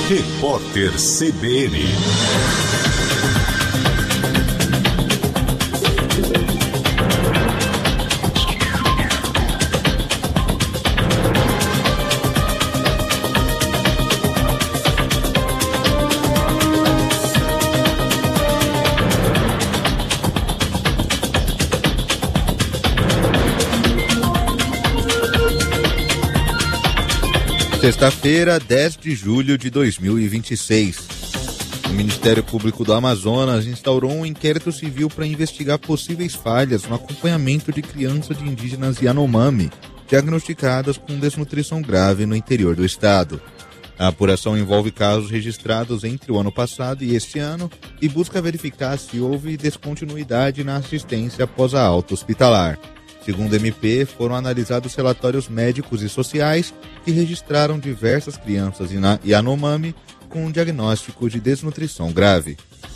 Repórter CBN. Sexta-feira, 10 de julho de 2026. O Ministério Público do Amazonas instaurou um inquérito civil para investigar possíveis falhas no acompanhamento de crianças de indígenas Yanomami, diagnosticadas com desnutrição grave no interior do estado. A apuração envolve casos registrados entre o ano passado e este ano e busca verificar se houve descontinuidade na assistência após a alta hospitalar. Segundo o MP, foram analisados relatórios médicos e sociais que registraram diversas crianças Yanomami com um diagnóstico de desnutrição grave.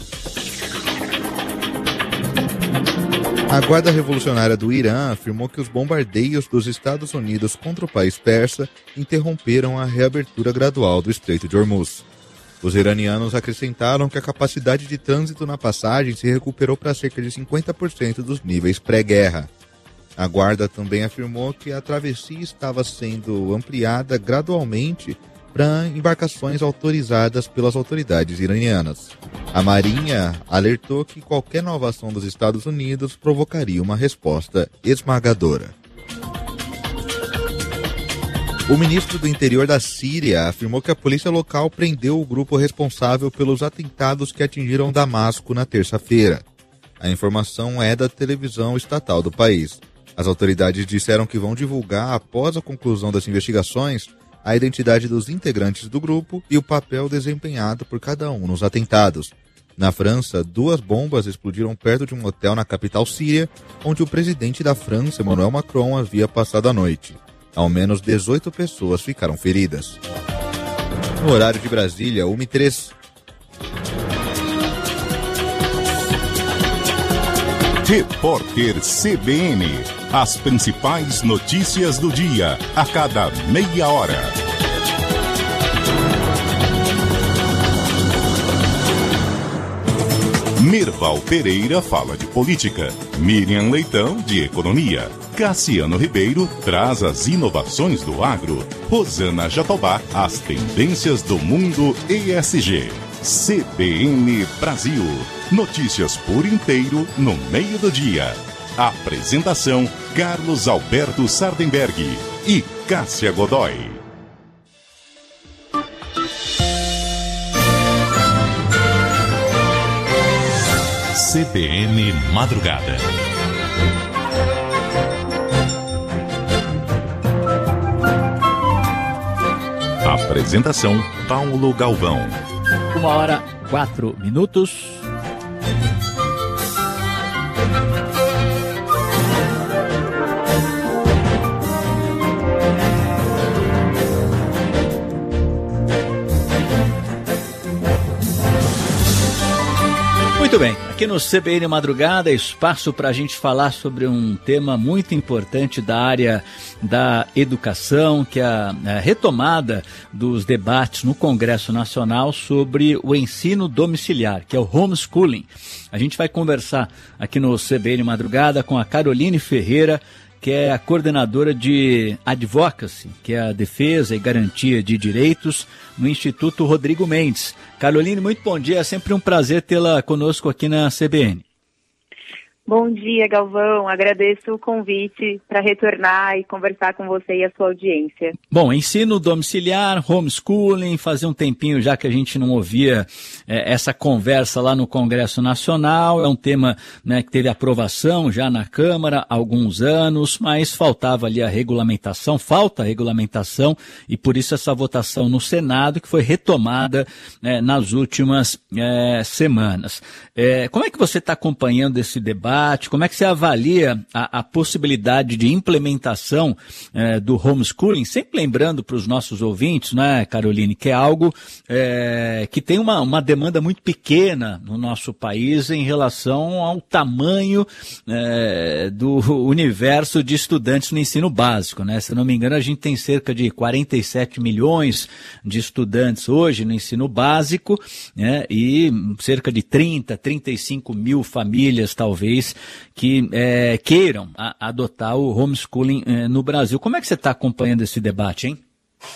A Guarda Revolucionária do Irã afirmou que os bombardeios dos Estados Unidos contra o país persa interromperam a reabertura gradual do Estreito de Hormuz. Os iranianos acrescentaram que a capacidade de trânsito na passagem se recuperou para cerca de 50% dos níveis pré-guerra. A Guarda também afirmou que a travessia estava sendo ampliada gradualmente para embarcações autorizadas pelas autoridades iranianas. A Marinha alertou que qualquer nova ação dos Estados Unidos provocaria uma resposta esmagadora. O ministro do Interior da Síria afirmou que a polícia local prendeu o grupo responsável pelos atentados que atingiram Damasco na terça-feira. A informação é da televisão estatal do país. As autoridades disseram que vão divulgar, após a conclusão das investigações, a identidade dos integrantes do grupo e o papel desempenhado por cada um nos atentados. Na França, 2 bombas explodiram perto de um hotel na capital síria, onde o presidente da França, Emmanuel Macron, havia passado a noite. Ao menos 18 pessoas ficaram feridas. No horário de Brasília, 1h03. Repórter CBN. As principais notícias do dia, a cada meia hora. Mirval Pereira fala de política. Miriam Leitão, de economia. Cassiano Ribeiro traz as inovações do agro. Rosana Jatobá, as tendências do mundo ESG. CBN Brasil. Notícias por inteiro no meio do dia. Apresentação: Carlos Alberto Sardenberg e Cássia Godoy. CBN Madrugada. Apresentação: Paulo Galvão. 1h04. Muito bem, aqui no CBN Madrugada, espaço para a gente falar sobre um tema muito importante da área da educação, que é a retomada dos debates no Congresso Nacional sobre o ensino domiciliar, que é o homeschooling. A gente vai conversar aqui no CBN Madrugada com a Caroline Ferreira, que é a coordenadora de Advocacy, que é a defesa e garantia de direitos no Instituto Rodrigo Mendes. Caroline, muito bom dia, é sempre um prazer tê-la conosco aqui na CBN. Bom dia, Galvão. Agradeço o convite para retornar e conversar com você e a sua audiência. Bom, ensino domiciliar, homeschooling, fazia um tempinho já que a gente não ouvia essa conversa lá no Congresso Nacional. É um tema, né, que teve aprovação já na Câmara há alguns anos, mas faltava ali a regulamentação, falta a regulamentação, e por isso essa votação no Senado, que foi retomada nas últimas semanas. Como é que você está acompanhando esse debate debate? Como é que você avalia a possibilidade de implementação do homeschooling? Sempre lembrando para os nossos ouvintes, né, Caroline, que é algo que tem uma demanda muito pequena no nosso país em relação ao tamanho do universo de estudantes no ensino básico, né? Se não me engano, a gente tem cerca de 47 milhões de estudantes hoje no ensino básico, né? E cerca de 35 mil famílias, talvez, que queiram adotar o homeschooling no Brasil. Como é que você está acompanhando esse debate, hein?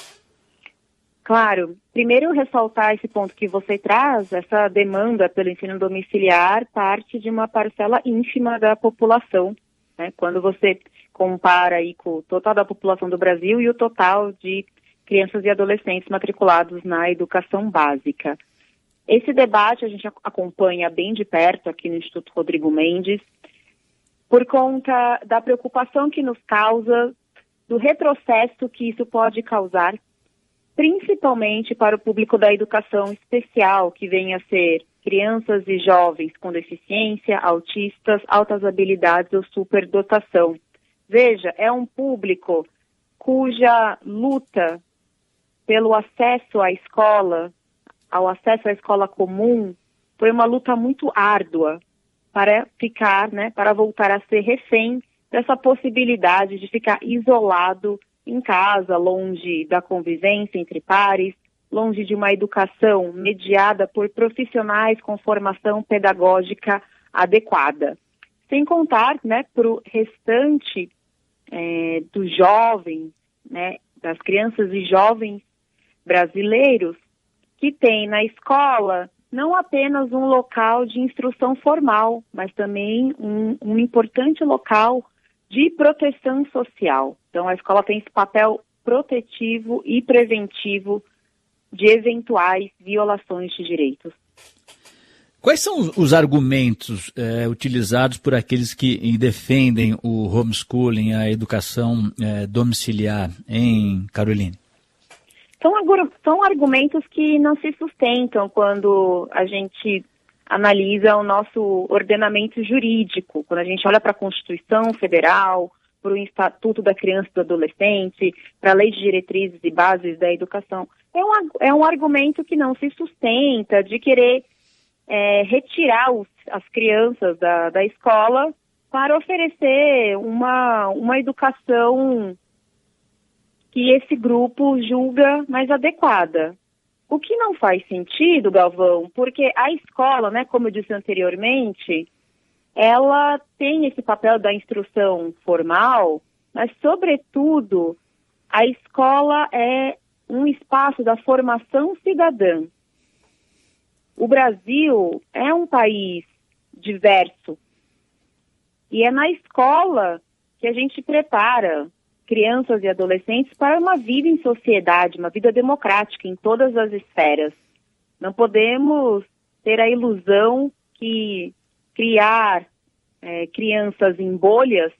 Claro. Primeiro, ressaltar esse ponto que você traz, essa demanda pelo ensino domiciliar parte de uma parcela ínfima da população, né? Quando você compara aí com o total da população do Brasil e o total de crianças e adolescentes matriculados na educação básica. Esse debate a gente acompanha bem de perto aqui no Instituto Rodrigo Mendes, por conta da preocupação que nos causa, do retrocesso que isso pode causar, principalmente para o público da educação especial, que vem a ser crianças e jovens com deficiência, autistas, altas habilidades ou superdotação. Veja, é um público cuja luta pelo acesso à escola, ao acesso à escola comum, foi uma luta muito árdua para ficar, né, para voltar a ser refém dessa possibilidade de ficar isolado em casa, longe da convivência entre pares, longe de uma educação mediada por profissionais com formação pedagógica adequada. Sem contar, né, para o restante dos jovens, né, das crianças e jovens brasileiros, que tem na escola não apenas um local de instrução formal, mas também um importante local de proteção social. Então, a escola tem esse papel protetivo e preventivo de eventuais violações de direitos. Quais são os argumentos utilizados por aqueles que defendem o homeschooling, a educação domiciliar, hein, Caroline? São argumentos que não se sustentam quando a gente analisa o nosso ordenamento jurídico, quando a gente olha para a Constituição Federal, para o Estatuto da Criança e do Adolescente, para a Lei de Diretrizes e Bases da Educação. É um argumento que não se sustenta de querer retirar as crianças da escola para oferecer uma educação que esse grupo julga mais adequada. O que não faz sentido, Galvão, porque a escola, né, como eu disse anteriormente, ela tem esse papel da instrução formal, mas, sobretudo, a escola é um espaço da formação cidadã. O Brasil é um país diverso e é na escola que a gente prepara crianças e adolescentes para uma vida em sociedade, uma vida democrática em todas as esferas. Não podemos ter a ilusão que criar crianças em bolhas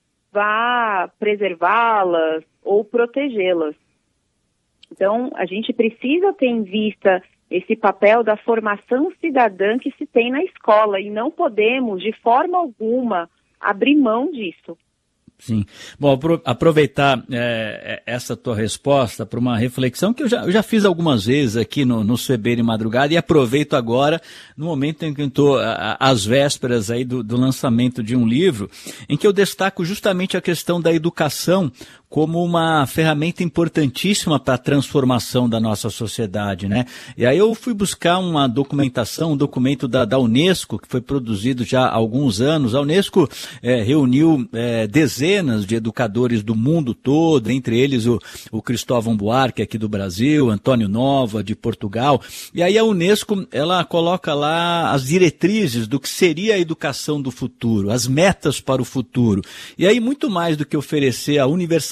vá preservá-las ou protegê-las. Então, a gente precisa ter em vista esse papel da formação cidadã que se tem na escola e não podemos, de forma alguma, abrir mão disso. Sim. Bom, aproveitar essa tua resposta para uma reflexão que eu já fiz algumas vezes aqui no CBN Madrugada e aproveito agora no momento em que eu estou às vésperas aí do lançamento de um livro em que eu destaco justamente a questão da educação como uma ferramenta importantíssima para a transformação da nossa sociedade, né? E aí eu fui buscar uma documentação, um documento da Unesco, que foi produzido já há alguns anos. A Unesco reuniu dezenas de educadores do mundo todo, entre eles o Cristóvão Buarque, aqui do Brasil, Antônio Nova, de Portugal. E aí a Unesco, ela coloca lá as diretrizes do que seria a educação do futuro, as metas para o futuro. E aí, muito mais do que oferecer a universalidade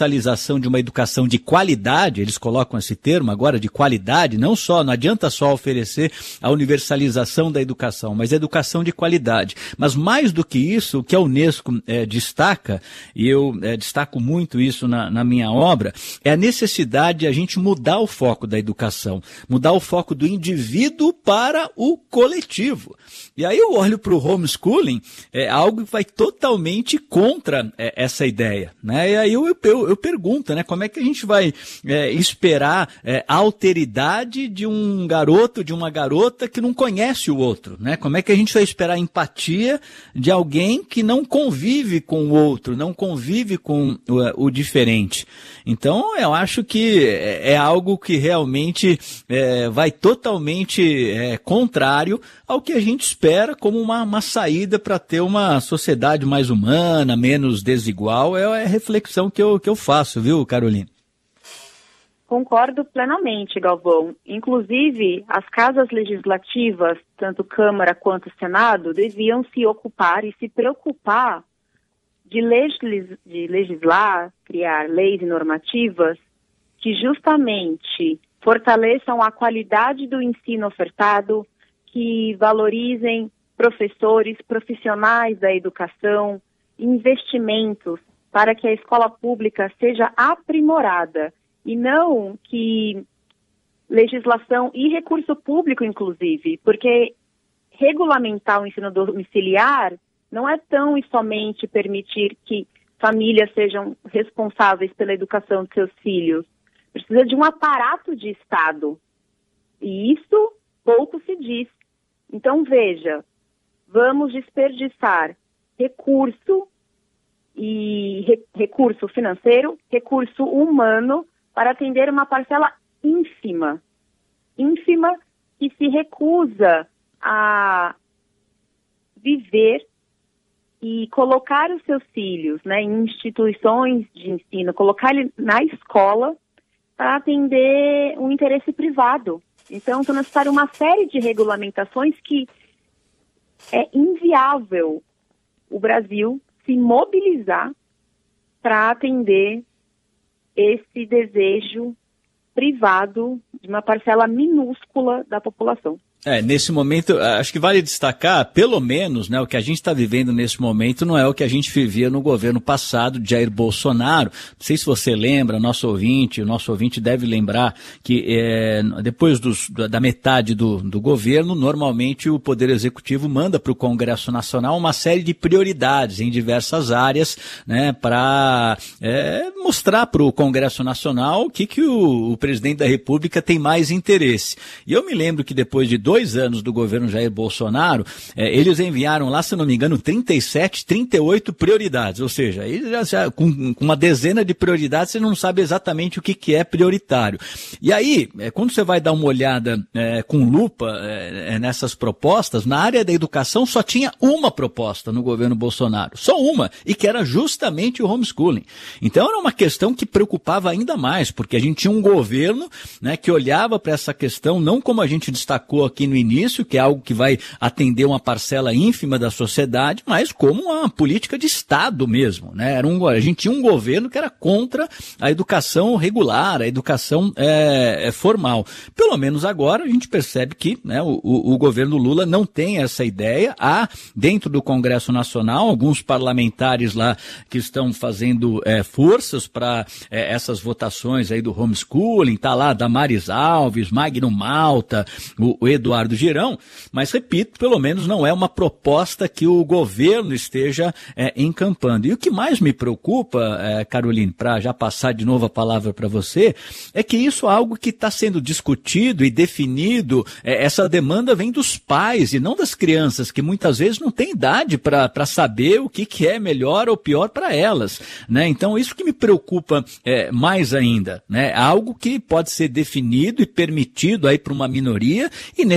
universalização de uma educação de qualidade, eles colocam esse termo agora, de qualidade, não adianta só oferecer a universalização da educação, mas educação de qualidade. Mas mais do que isso, o que a Unesco destaca, e eu destaco muito isso na minha obra, é a necessidade de a gente mudar o foco da educação, mudar o foco do indivíduo para o coletivo. E aí eu olho para o homeschooling, algo que vai totalmente contra essa ideia, né? E aí eu pergunto, né, como é que a gente vai esperar a alteridade de um garoto, de uma garota que não conhece o outro, né? Como é que a gente vai esperar a empatia de alguém que não convive com o outro, não convive com o diferente? Então, eu acho que é algo que realmente vai totalmente contrário ao que a gente espera como uma saída para ter uma sociedade mais humana, menos desigual. É a reflexão que eu faço, viu, Carolina? Concordo plenamente, Galvão. Inclusive, as casas legislativas, tanto Câmara quanto Senado, deviam se ocupar e se preocupar de legislar, criar leis e normativas que justamente fortaleçam a qualidade do ensino ofertado, que valorizem professores, profissionais da educação, investimentos para que a escola pública seja aprimorada e não que legislação e recurso público, inclusive, porque regulamentar o ensino domiciliar não é tão e somente permitir que famílias sejam responsáveis pela educação de seus filhos. Precisa de um aparato de Estado. E isso pouco se diz. Então, veja, vamos desperdiçar recurso financeiro, recurso humano, para atender uma parcela ínfima que se recusa a viver e colocar os seus filhos, né, em instituições de ensino, colocar ele na escola para atender um interesse privado. Então, é necessário uma série de regulamentações que é inviável o Brasil se mobilizar para atender esse desejo privado de uma parcela minúscula da população. Nesse momento, acho que vale destacar, pelo menos, né, o que a gente está vivendo nesse momento não é o que a gente vivia no governo passado de Jair Bolsonaro. Não sei se você lembra, o nosso ouvinte deve lembrar que depois da metade do governo, normalmente o Poder Executivo manda para o Congresso Nacional uma série de prioridades em diversas áreas, né, para mostrar para o Congresso Nacional o que o presidente da República tem mais interesse. E eu me lembro que depois de 2 anos do governo Jair Bolsonaro, eles enviaram lá, se não me engano, 37, 38 prioridades, ou seja, já com uma dezena de prioridades, você não sabe exatamente o que é prioritário. E aí, quando você vai dar uma olhada com lupa nessas propostas, na área da educação só tinha uma proposta no governo Bolsonaro, só uma, e que era justamente o homeschooling. Então era uma questão que preocupava ainda mais, porque a gente tinha um governo, né, que olhava para essa questão não como a gente destacou aqui no início, que é algo que vai atender uma parcela ínfima da sociedade, mas como uma política de Estado mesmo, né? A gente tinha um governo que era contra a educação regular, a educação formal. Pelo menos agora a gente percebe que, né, o governo Lula não tem essa ideia. Há dentro do Congresso Nacional alguns parlamentares lá que estão fazendo forças para essas votações aí do homeschooling, tá lá Damares Alves, Magno Malta, o Eduardo Girão, mas repito, pelo menos não é uma proposta que o governo esteja encampando. E o que mais me preocupa, Caroline, para já passar de novo a palavra para você, é que isso é algo que está sendo discutido e definido, essa demanda vem dos pais e não das crianças, que muitas vezes não têm idade para saber o que é melhor ou pior para elas, né? Então isso que me preocupa mais ainda, né? Algo que pode ser definido e permitido aí para uma minoria, e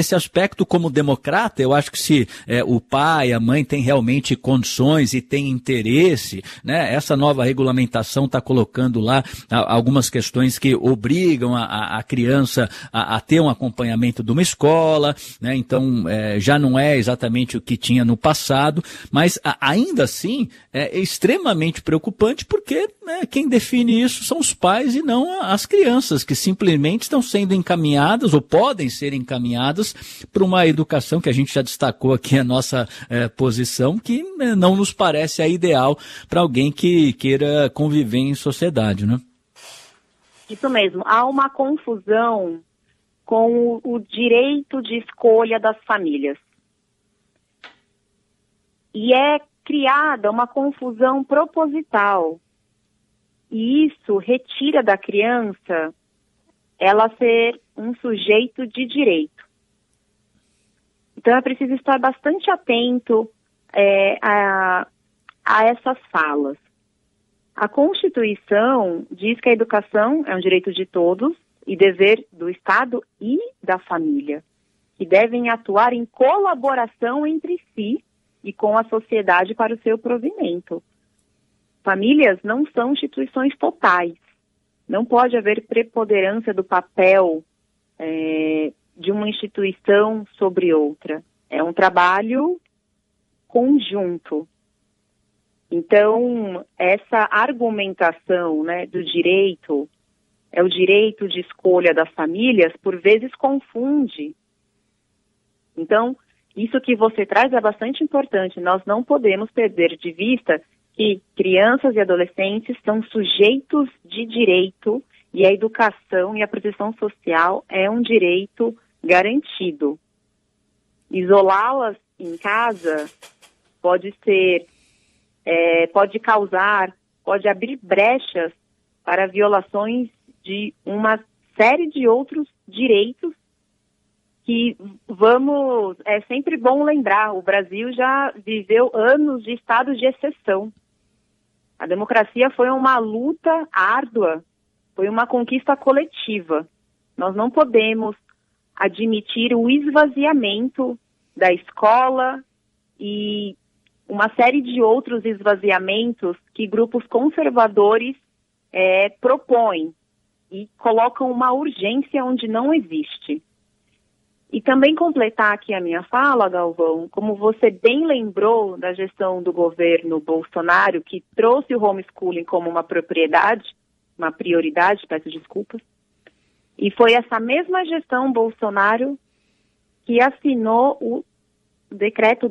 nesse aspecto, como democrata, eu acho que se o pai, a mãe tem realmente condições e tem interesse, né, essa nova regulamentação está colocando lá algumas questões que obrigam a criança a ter um acompanhamento de uma escola, né, então já não é exatamente o que tinha no passado, mas ainda assim é extremamente preocupante porque, né, quem define isso são os pais e não as crianças, que simplesmente estão sendo encaminhadas ou podem ser encaminhadas para uma educação que a gente já destacou aqui a nossa posição, que não nos parece a ideal para alguém que queira conviver em sociedade, né? Isso mesmo. Há uma confusão com o direito de escolha das famílias. E é criada uma confusão proposital. E isso retira da criança ela ser um sujeito de direito. Então é preciso estar bastante atento a essas falas. A Constituição diz que a educação é um direito de todos e dever do Estado e da família, que devem atuar em colaboração entre si e com a sociedade para o seu provimento. Famílias não são instituições totais. Não pode haver preponderância do papel de uma instituição sobre outra. É um trabalho conjunto. Então, essa argumentação, né, do direito, o direito de escolha das famílias, por vezes confunde. Então, isso que você traz é bastante importante. Nós não podemos perder de vista que crianças e adolescentes são sujeitos de direito e a educação e a proteção social é um direito garantido. Isolá-las em casa pode abrir brechas para violações de uma série de outros direitos que é sempre bom lembrar, o Brasil já viveu anos de estado de exceção. A democracia foi uma luta árdua, foi uma conquista coletiva. Nós não podemos admitir o esvaziamento da escola e uma série de outros esvaziamentos que grupos conservadores propõem e colocam uma urgência onde não existe. E também completar aqui a minha fala, Galvão, como você bem lembrou da gestão do governo Bolsonaro, que trouxe o homeschooling como uma prioridade, peço desculpas, e foi essa mesma gestão Bolsonaro que assinou o decreto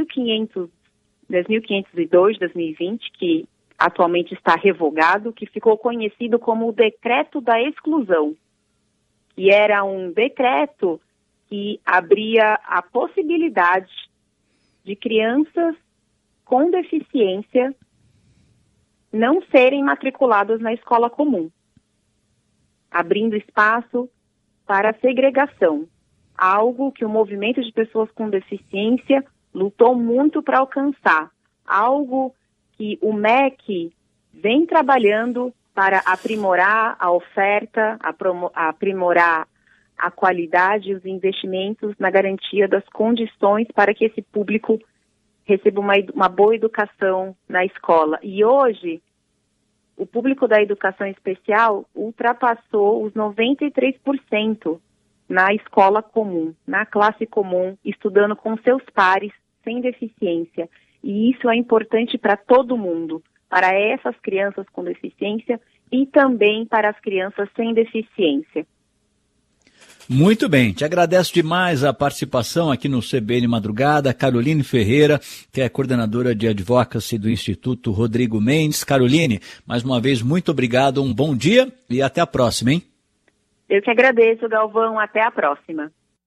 10.502/2020, que atualmente está revogado, que ficou conhecido como o decreto da exclusão, que era um decreto que abria a possibilidade de crianças com deficiência não serem matriculadas na escola comum, abrindo espaço para a segregação, algo que o movimento de pessoas com deficiência lutou muito para alcançar, algo que o MEC vem trabalhando para aprimorar a oferta, aprimorar a qualidade e os investimentos na garantia das condições para que esse público receba uma boa educação na escola. E hoje, o público da educação especial ultrapassou os 93% na escola comum, na classe comum, estudando com seus pares, sem deficiência. E isso é importante para todo mundo, para essas crianças com deficiência e também para as crianças sem deficiência. Muito bem, te agradeço demais a participação aqui no CBN Madrugada, Caroline Ferreira, que é coordenadora de Advocacy do Instituto Rodrigo Mendes. Caroline, mais uma vez, muito obrigado, um bom dia e até a próxima, hein? Eu que agradeço, Galvão, até a próxima.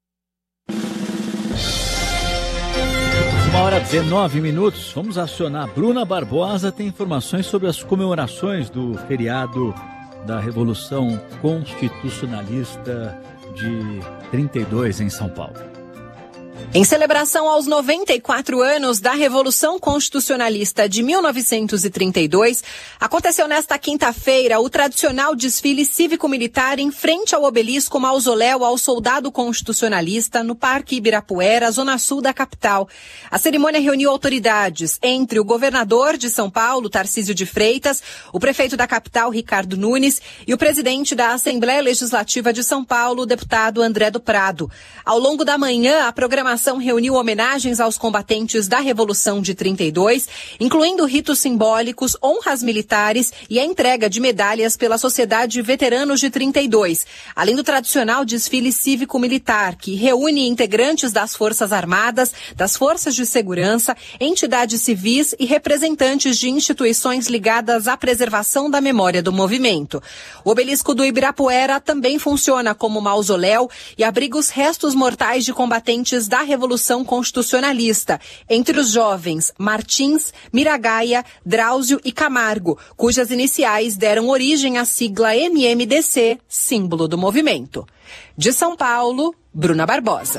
1h19, vamos acionar. Bruna Barbosa tem informações sobre as comemorações do feriado da Revolução Constitucionalista de 32 em São Paulo. Em celebração aos 94 anos da Revolução Constitucionalista de 1932, aconteceu nesta quinta-feira o tradicional desfile cívico-militar em frente ao obelisco mausoléu ao soldado constitucionalista no Parque Ibirapuera, zona sul da capital. A cerimônia reuniu autoridades, entre o governador de São Paulo, Tarcísio de Freitas, o prefeito da capital, Ricardo Nunes, e o presidente da Assembleia Legislativa de São Paulo, o deputado André do Prado. Ao longo da manhã, a programação reuniu homenagens aos combatentes da Revolução de 32, incluindo ritos simbólicos, honras militares e a entrega de medalhas pela Sociedade Veteranos de 32, além do tradicional desfile cívico-militar, que reúne integrantes das Forças Armadas, das Forças de Segurança, entidades civis e representantes de instituições ligadas à preservação da memória do movimento. O obelisco do Ibirapuera também funciona como mausoléu e abriga os restos mortais de combatentes da Revolução Constitucionalista, entre os jovens Martins, Miragaia, Drauzio e Camargo, cujas iniciais deram origem à sigla MMDC, símbolo do movimento. De São Paulo, Bruna Barbosa.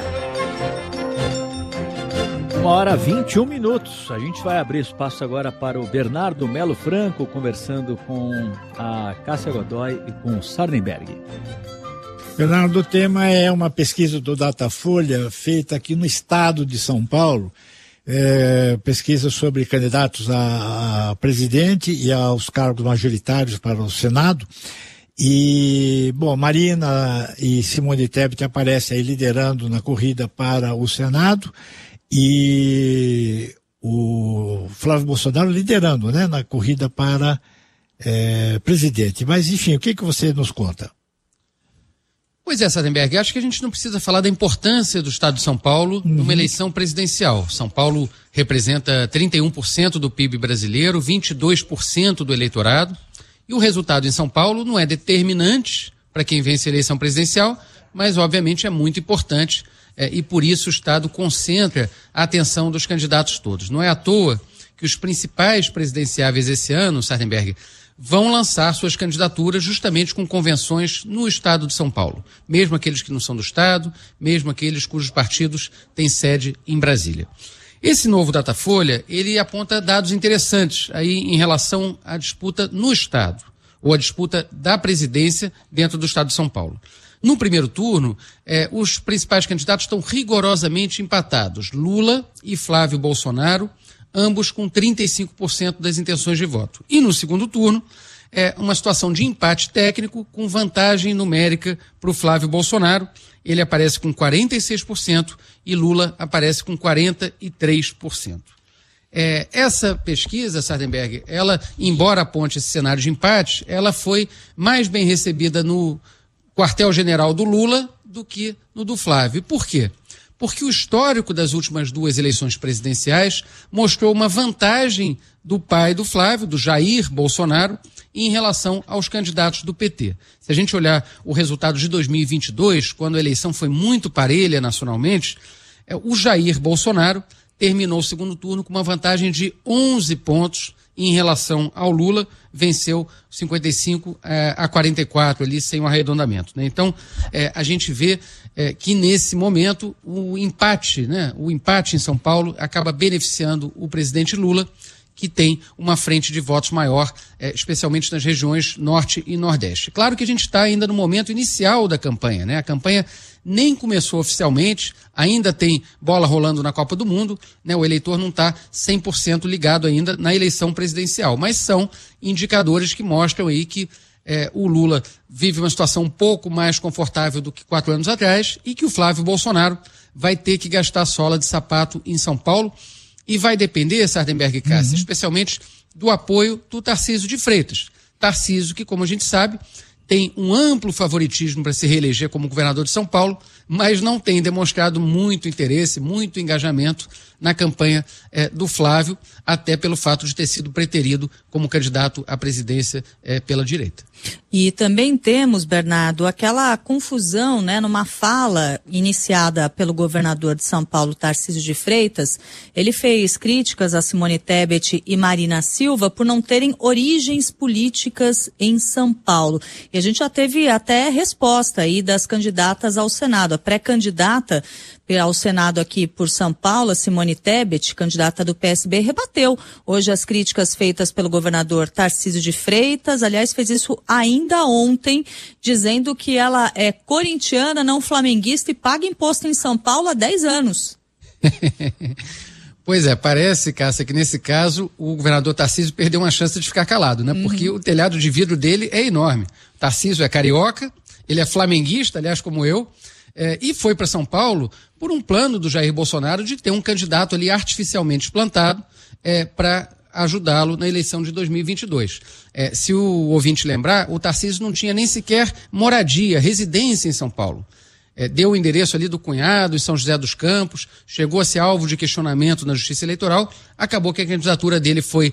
1h21. A gente vai abrir espaço agora para o Bernardo Melo Franco, conversando com a Cássia Godoy e com o Sardenberg. Bernardo, o tema é uma pesquisa do Datafolha feita aqui no estado de São Paulo, pesquisa sobre candidatos a presidente e aos cargos majoritários para o Senado. E, bom, Marina e Simone Tebet aparecem aí liderando na corrida para o Senado e o Flávio Bolsonaro liderando, né, na corrida para presidente. Mas, enfim, o que você nos conta? Pois é, Sardenberg, acho que a gente não precisa falar da importância do estado de São Paulo numa eleição presidencial. São Paulo representa 31% do PIB brasileiro, 22% do eleitorado, e o resultado em São Paulo não é determinante para quem vence a eleição presidencial, mas obviamente é muito importante e por isso o estado concentra a atenção dos candidatos todos. Não é à toa que os principais presidenciáveis esse ano, Sardenberg, vão lançar suas candidaturas justamente com convenções no estado de São Paulo, mesmo aqueles que não são do estado, mesmo aqueles cujos partidos têm sede em Brasília. Esse novo Datafolha, ele aponta dados interessantes aí em relação à disputa no estado, ou a disputa da presidência dentro do estado de São Paulo. No primeiro turno, os principais candidatos estão rigorosamente empatados, Lula e Flávio Bolsonaro, ambos com 35% das intenções de voto. E no segundo turno, uma situação de empate técnico com vantagem numérica para o Flávio Bolsonaro. Ele aparece com 46% e Lula aparece com 43%. Essa pesquisa, Sardenberg, ela, embora aponte esse cenário de empate, ela foi mais bem recebida no quartel-general do Lula do que no do Flávio. Por quê? Porque o histórico das últimas duas eleições presidenciais mostrou uma vantagem do pai do Flávio, do Jair Bolsonaro, em relação aos candidatos do PT. Se a gente olhar o resultado de 2022, quando a eleição foi muito parelha nacionalmente, o Jair Bolsonaro terminou o segundo turno com uma vantagem de 11 pontos em relação ao Lula, venceu 55 a 44 ali, sem o arredondamento, né? Então, a gente vê que nesse momento o empate em São Paulo acaba beneficiando o presidente Lula, que tem uma frente de votos maior, especialmente nas regiões Norte e Nordeste. Claro que a gente está ainda no momento inicial da campanha, né? A campanha nem começou oficialmente, ainda tem bola rolando na Copa do Mundo, né? O eleitor não está 100% ligado ainda na eleição presidencial, mas são indicadores que mostram aí que o Lula vive uma situação um pouco mais confortável do que 4 anos atrás e que o Flávio Bolsonaro vai ter que gastar sola de sapato em São Paulo e vai depender, Sardenberg e Cássia, especialmente do apoio do Tarcísio de Freitas. Tarcísio que, como a gente sabe, tem um amplo favoritismo para se reeleger como governador de São Paulo, mas não tem demonstrado muito interesse, muito engajamento na campanha do Flávio, até pelo fato de ter sido preterido como candidato à presidência pela direita. E também temos, Bernardo, aquela confusão, né, numa fala iniciada pelo governador de São Paulo, Tarcísio de Freitas. Ele fez críticas a Simone Tebet e Marina Silva por não terem origens políticas em São Paulo. E a gente já teve até resposta aí das candidatas ao Senado. deputada pré-candidata ao Senado aqui por São Paulo, Simone Tebet, candidata do PSB, rebateu hoje as críticas feitas pelo governador Tarcísio de Freitas. Aliás, fez isso ainda ontem, dizendo que ela é corintiana, não flamenguista e paga imposto em São Paulo há 10 anos. Pois é, parece, Cássia, que nesse caso o governador Tarcísio perdeu uma chance de ficar calado, né? Porque o telhado de vidro dele é enorme. O Tarcísio é carioca, ele é flamenguista, aliás, como eu, e foi para São Paulo por um plano do Jair Bolsonaro de ter um candidato ali artificialmente plantado para ajudá-lo na eleição de 2022. Se o ouvinte lembrar, o Tarcísio não tinha nem sequer moradia, residência em São Paulo. Deu o endereço ali do cunhado em São José dos Campos, chegou a ser alvo de questionamento na Justiça Eleitoral, acabou que a candidatura dele foi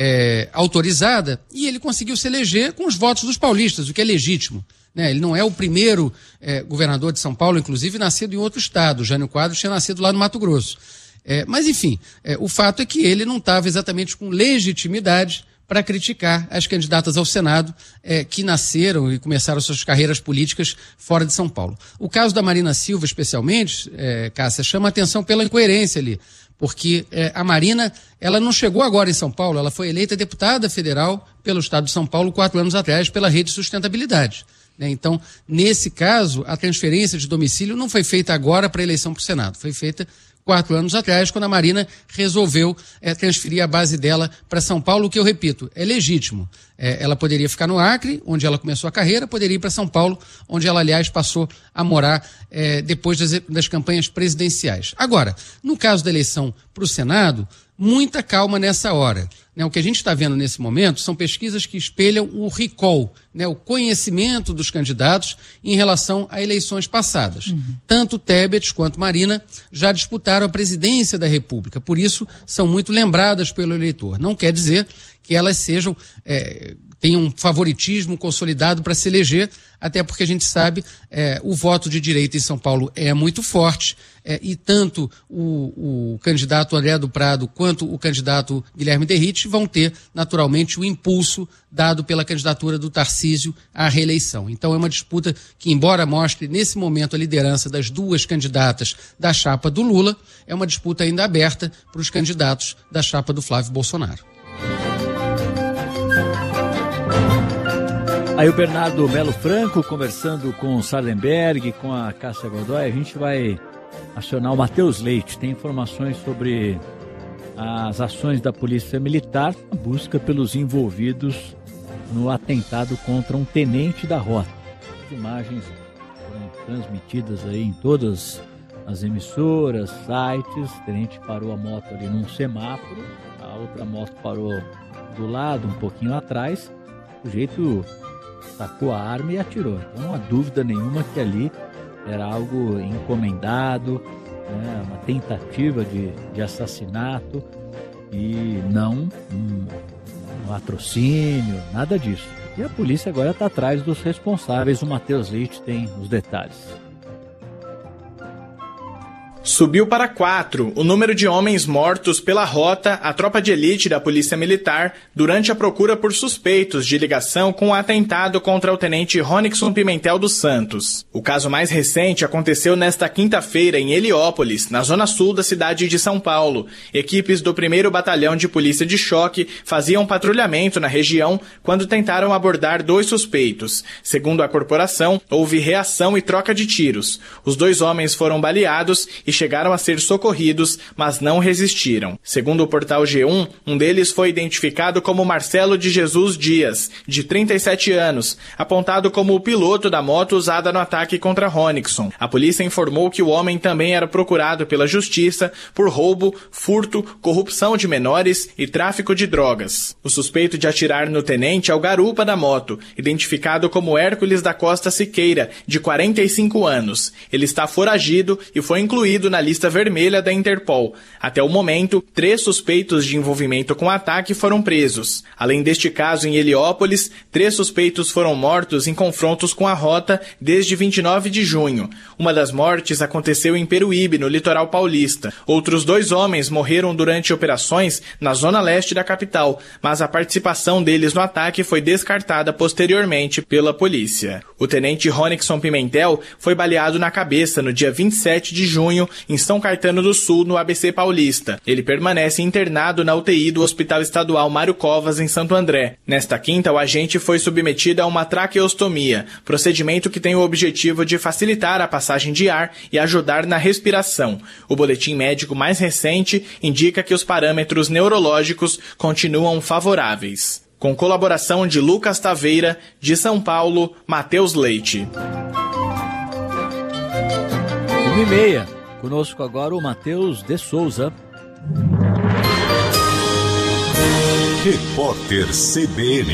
autorizada e ele conseguiu se eleger com os votos dos paulistas, o que é legítimo. Né? Ele não é o primeiro governador de São Paulo, inclusive nascido em outro estado. O Jânio Quadros tinha nascido lá no Mato Grosso. Mas, enfim, o fato é que ele não estava exatamente com legitimidade para criticar as candidatas ao Senado que nasceram e começaram suas carreiras políticas fora de São Paulo. O caso da Marina Silva, especialmente, Cássia, chama a atenção pela incoerência ali, porque a Marina, ela não chegou agora em São Paulo, ela foi eleita deputada federal pelo Estado de São Paulo 4 anos atrás pela Rede Sustentabilidade. Então, nesse caso, a transferência de domicílio não foi feita agora para a eleição para o Senado, foi feita 4 anos atrás, quando a Marina resolveu transferir a base dela para São Paulo, o que eu repito, é legítimo. Ela poderia ficar no Acre, onde ela começou a carreira, poderia ir para São Paulo, onde ela, aliás, passou a morar depois das campanhas presidenciais. Agora, no caso da eleição para o Senado, muita calma nessa hora. O que a gente está vendo nesse momento são pesquisas que espelham o recall, o conhecimento dos candidatos em relação a eleições passadas. Tanto Tebet quanto Marina já disputaram a presidência da República, por isso são muito lembradas pelo eleitor. Não quer dizer que elas tenham um favoritismo consolidado para se eleger, até porque a gente sabe o voto de direita em São Paulo é muito forte, e tanto o candidato André do Prado quanto o candidato Guilherme Derrite vão ter, naturalmente, o impulso dado pela candidatura do Tarcísio à reeleição. Então é uma disputa que, embora mostre nesse momento a liderança das duas candidatas da chapa do Lula, é uma disputa ainda aberta para os candidatos da chapa do Flávio Bolsonaro. Aí o Bernardo Melo Franco conversando com o Sardenberg, com a Cássia Godoy. A gente vai acionar o Matheus Leite. Tem informações sobre as ações da Polícia Militar na busca pelos envolvidos no atentado contra um tenente da Rota. As imagens foram transmitidas aí em todas as emissoras, sites. O tenente parou a moto ali num semáforo, a outra moto parou do lado, um pouquinho atrás. O sujeito sacou a arma e atirou. Então não há dúvida nenhuma que ali era algo encomendado, uma tentativa de assassinato e não um latrocínio, nada disso. E a polícia agora está atrás dos responsáveis. O Matheus Leite tem os detalhes. Subiu para 4 o número de homens mortos pela Rota, a tropa de elite da Polícia Militar, durante a procura por suspeitos de ligação com o atentado contra o tenente Ronixon Pimentel dos Santos. O caso mais recente aconteceu nesta quinta-feira em Heliópolis, na zona sul da cidade de São Paulo. Equipes do 1º Batalhão de Polícia de Choque faziam patrulhamento na região quando tentaram abordar 2 suspeitos. Segundo a corporação, houve reação e troca de tiros. Os 2 homens foram baleados e chegaram a ser socorridos, mas não resistiram. Segundo o portal G1, um deles foi identificado como Marcelo de Jesus Dias, de 37 anos, apontado como o piloto da moto usada no ataque contra Ronixon. A polícia informou que o homem também era procurado pela justiça por roubo, furto, corrupção de menores e tráfico de drogas. O suspeito de atirar no tenente é o garupa da moto, identificado como Hércules da Costa Siqueira, de 45 anos. Ele está foragido e foi incluído incluído na lista vermelha da Interpol. Até o momento, 3 suspeitos de envolvimento com o ataque foram presos. Além deste caso em Heliópolis, 3 suspeitos foram mortos em confrontos com a rota desde 29 de junho. Uma das mortes aconteceu em Peruíbe, no litoral paulista. Outros 2 homens morreram durante operações na zona leste da capital, mas a participação deles no ataque foi descartada posteriormente pela polícia. O tenente Ronixon Pimentel foi baleado na cabeça no dia 27 de junho em São Caetano do Sul, no ABC Paulista. Ele permanece internado na UTI do Hospital Estadual Mário Covas, em Santo André. Nesta quinta, o agente foi submetido a uma traqueostomia, procedimento que tem o objetivo de facilitar a passagem de ar e ajudar na respiração. O boletim médico mais recente indica que os parâmetros neurológicos continuam favoráveis. Com colaboração de Lucas Taveira, de São Paulo, Matheus Leite. 1h30. Conosco agora o Matheus de Souza. Repórter CBN.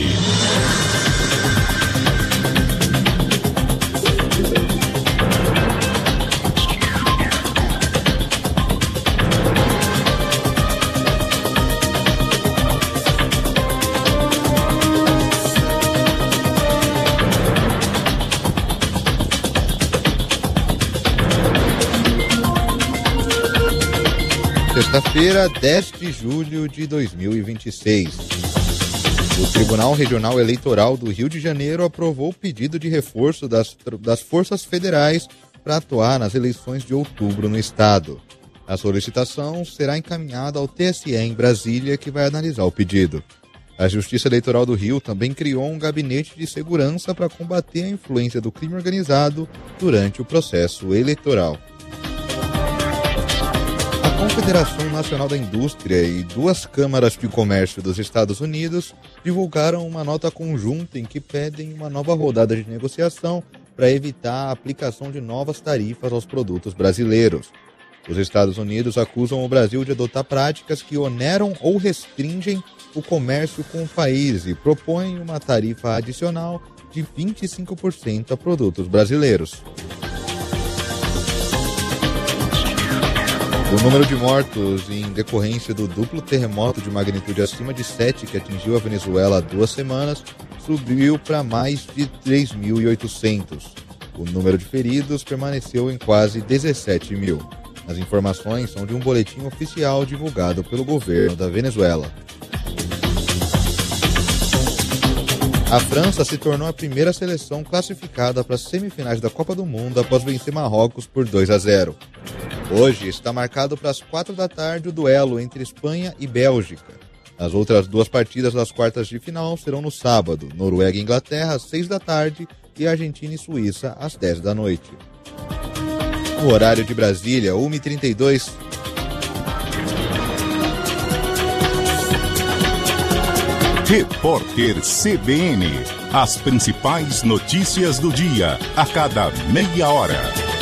Sexta-feira, 10 de julho de 2026. O Tribunal Regional Eleitoral do Rio de Janeiro aprovou o pedido de reforço das forças federais para atuar nas eleições de outubro no estado. A solicitação será encaminhada ao TSE em Brasília, que vai analisar o pedido. A Justiça Eleitoral do Rio também criou um gabinete de segurança para combater a influência do crime organizado durante o processo eleitoral. A Confederação Nacional da Indústria e 2 câmaras de comércio dos Estados Unidos divulgaram uma nota conjunta em que pedem uma nova rodada de negociação para evitar a aplicação de novas tarifas aos produtos brasileiros. Os Estados Unidos acusam o Brasil de adotar práticas que oneram ou restringem o comércio com o país e propõem uma tarifa adicional de 25% a produtos brasileiros. O número de mortos em decorrência do duplo terremoto de magnitude acima de 7 que atingiu a Venezuela há 2 semanas subiu para mais de 3.800. O número de feridos permaneceu em quase 17 mil. As informações são de um boletim oficial divulgado pelo governo da Venezuela. A França se tornou a primeira seleção classificada para as semifinais da Copa do Mundo após vencer Marrocos por 2-0. Hoje está marcado para as 4 da tarde o duelo entre Espanha e Bélgica. As outras 2 partidas das quartas de final serão no sábado, Noruega e Inglaterra às 6 da tarde e Argentina e Suíça às 10 da noite. No horário de Brasília, 1h32. Repórter CBN. As principais notícias do dia, a cada meia hora.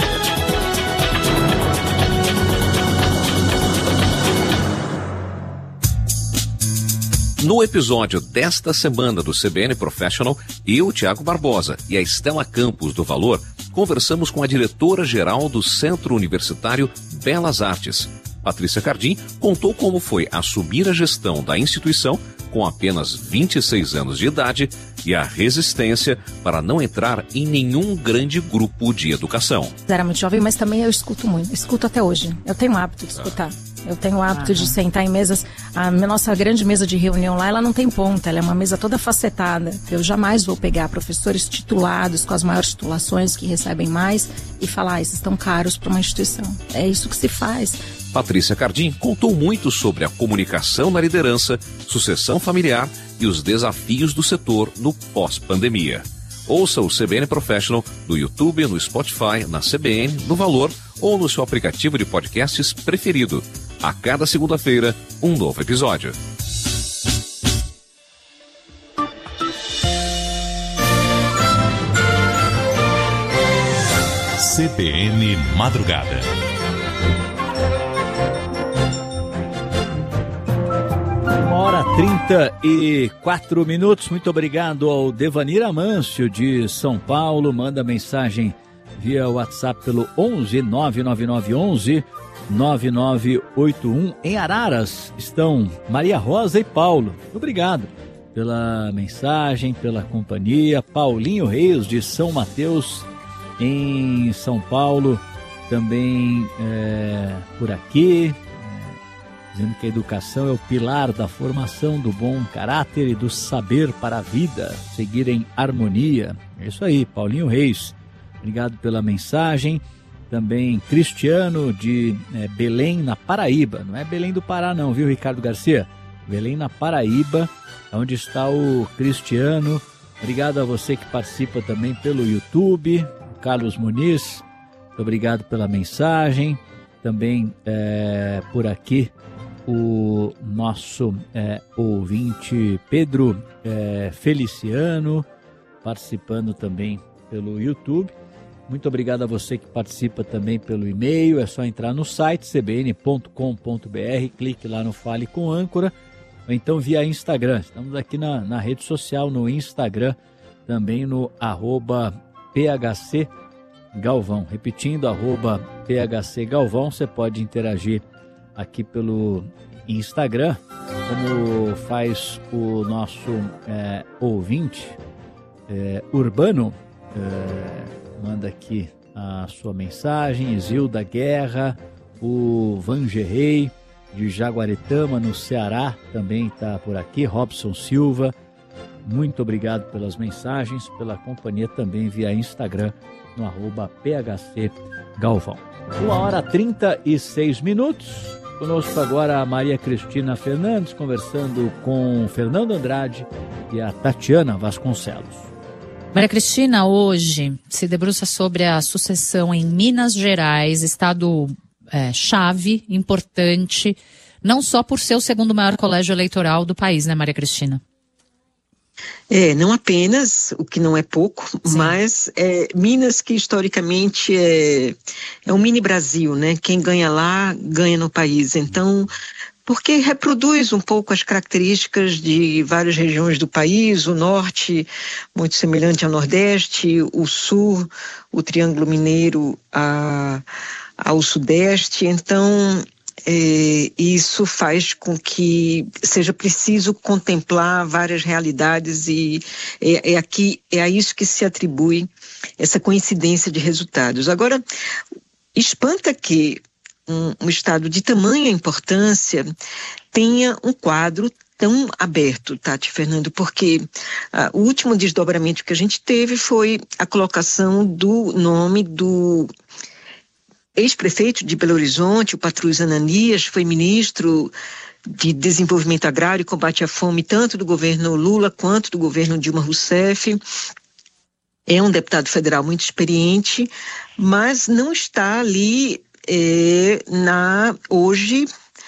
No episódio desta semana do CBN Professional, eu, Tiago Barbosa, e a Estela Campos do Valor, conversamos com a diretora-geral do Centro Universitário Belas Artes. Patrícia Cardim contou como foi assumir a gestão da instituição com apenas 26 anos de idade e a resistência para não entrar em nenhum grande grupo de educação. Era muito jovem, mas também eu escuto muito. Escuto até hoje. Eu tenho o hábito de escutar. Eu tenho o hábito de sentar em mesas. A nossa grande mesa de reunião lá, ela não tem ponta. Ela é uma mesa toda facetada. Eu jamais vou pegar professores titulados, com as maiores titulações, que recebem mais, e falar, esses estão caros para uma instituição. É isso que se faz. Patrícia Cardim contou muito sobre a comunicação na liderança, sucessão familiar e os desafios do setor no pós-pandemia. Ouça o CBN Professional no YouTube, no Spotify, na CBN, no Valor ou no seu aplicativo de podcasts preferido. A cada segunda-feira, um novo episódio. CBN Madrugada. Hora 34 minutos. Muito obrigado ao Devanir Amâncio de São Paulo. Manda mensagem via WhatsApp pelo 11 99911 9981. Em Araras estão Maria Rosa e Paulo. Obrigado pela mensagem, pela companhia. Paulinho Reis, de São Mateus, em São Paulo, também por aqui, dizendo que a educação é o pilar da formação do bom caráter e do saber para a vida, seguir em harmonia. É isso aí, Paulinho Reis. Obrigado pela mensagem. Também Cristiano, de Belém, na Paraíba. Não é Belém do Pará não, viu, Ricardo Garcia? Belém, na Paraíba, onde está o Cristiano. Obrigado a você que participa também pelo YouTube. O Carlos Muniz, muito obrigado pela mensagem. Também por aqui o nosso ouvinte Pedro Feliciano, participando também pelo YouTube. Muito obrigado a você que participa também pelo e-mail. É só entrar no site cbn.com.br, clique lá no Fale com Âncora, ou então via Instagram. Estamos aqui na rede social, no Instagram, também no @PHC Galvão. Repetindo, @PHC Galvão. Você pode interagir aqui pelo Instagram, como faz o nosso ouvinte Urbano. Manda aqui a sua mensagem. Isilda Guerra, o Vangerrey, de Jaguaretama, no Ceará, também está por aqui. Robson Silva, muito obrigado pelas mensagens, pela companhia também via Instagram, no @PHC Galvão. 1h36. Conosco agora a Maria Cristina Fernandes, conversando com Fernando Andrade e a Tatiana Vasconcelos. Maria Cristina, hoje se debruça sobre a sucessão em Minas Gerais, estado chave, importante, não só por ser o segundo maior colégio eleitoral do país, né, Maria Cristina? Não apenas, o que não é pouco, sim, mas Minas, que historicamente é um mini Brasil, né? Quem ganha lá, ganha no país. Então, porque reproduz um pouco as características de várias regiões do país, o norte muito semelhante ao nordeste, o sul, o Triângulo Mineiro ao sudeste. Então, isso faz com que seja preciso contemplar várias realidades e é a isso que se atribui essa coincidência de resultados. Agora, espanta que um estado de tamanha importância tenha um quadro tão aberto, Tati, Fernando, porque o último desdobramento que a gente teve foi a colocação do nome do ex-prefeito de Belo Horizonte, o Patrus Ananias, foi ministro de Desenvolvimento Agrário e Combate à Fome, tanto do governo Lula quanto do governo Dilma Rousseff. É um deputado federal muito experiente, mas não está ali hoje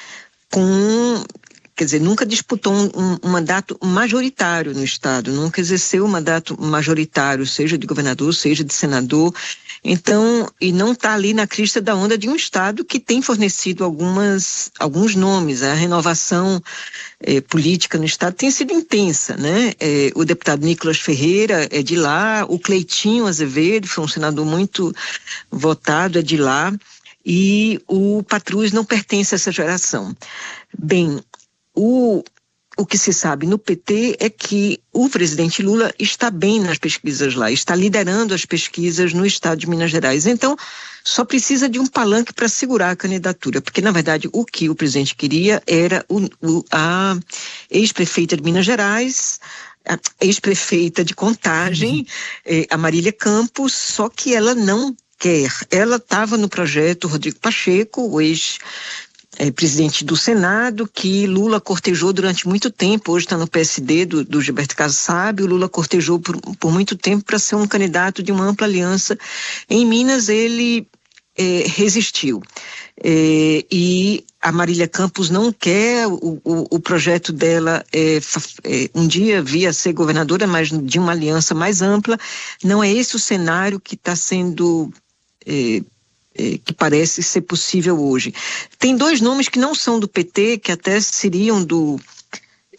nunca disputou um mandato majoritário no estado, nunca exerceu um mandato majoritário, seja de governador, seja de senador. Então, e não está ali na crista da onda de um estado que tem fornecido alguns nomes. A renovação política no estado tem sido intensa, né? O deputado Nicolas Ferreira é de lá, o Cleitinho Azevedo foi um senador muito votado, é de lá, e o Patrus não pertence a essa geração. Bem, o que se sabe no PT é que o presidente Lula está bem nas pesquisas lá, está liderando as pesquisas no estado de Minas Gerais. Então, só precisa de um palanque para segurar a candidatura, porque, na verdade, o que o presidente queria era a ex-prefeita de Minas Gerais, a ex-prefeita de Contagem, a Marília Campos, só que ela não quer. Ela estava no projeto Rodrigo Pacheco, o ex-presidente do Senado, que Lula cortejou durante muito tempo. Hoje está no PSD do Gilberto Kassab. O Lula cortejou por muito tempo para ser um candidato de uma ampla aliança. Em Minas ele resistiu. E a Marília Campos não quer, o projeto dela um dia via ser governadora, mas de uma aliança mais ampla. Não é esse o cenário que está sendo que parece ser possível hoje. Tem dois nomes que não são do PT, que até seriam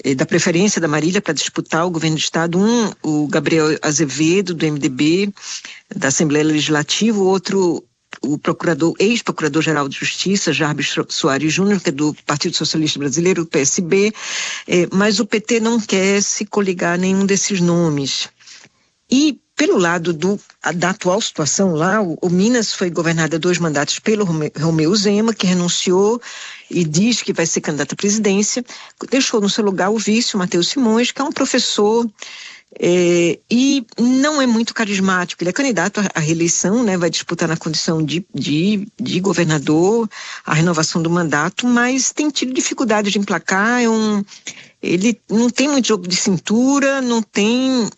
da preferência da Marília para disputar o governo do Estado. Um, o Gabriel Azevedo, do MDB, da Assembleia Legislativa, o outro, o ex-procurador-geral de Justiça, Jarbas Soares Júnior, que é do Partido Socialista Brasileiro, do PSB, mas o PT não quer se coligar a nenhum desses nomes. E pelo lado da atual situação lá, o Minas foi governado 2 mandatos pelo Romeu Zema, que renunciou e diz que vai ser candidato à presidência. Deixou no seu lugar o vice, o Matheus Simões, que é um professor e não é muito carismático. Ele é candidato à reeleição, né, vai disputar na condição de governador a renovação do mandato, mas tem tido dificuldade de emplacar. Ele não tem muito jogo de cintura, não tem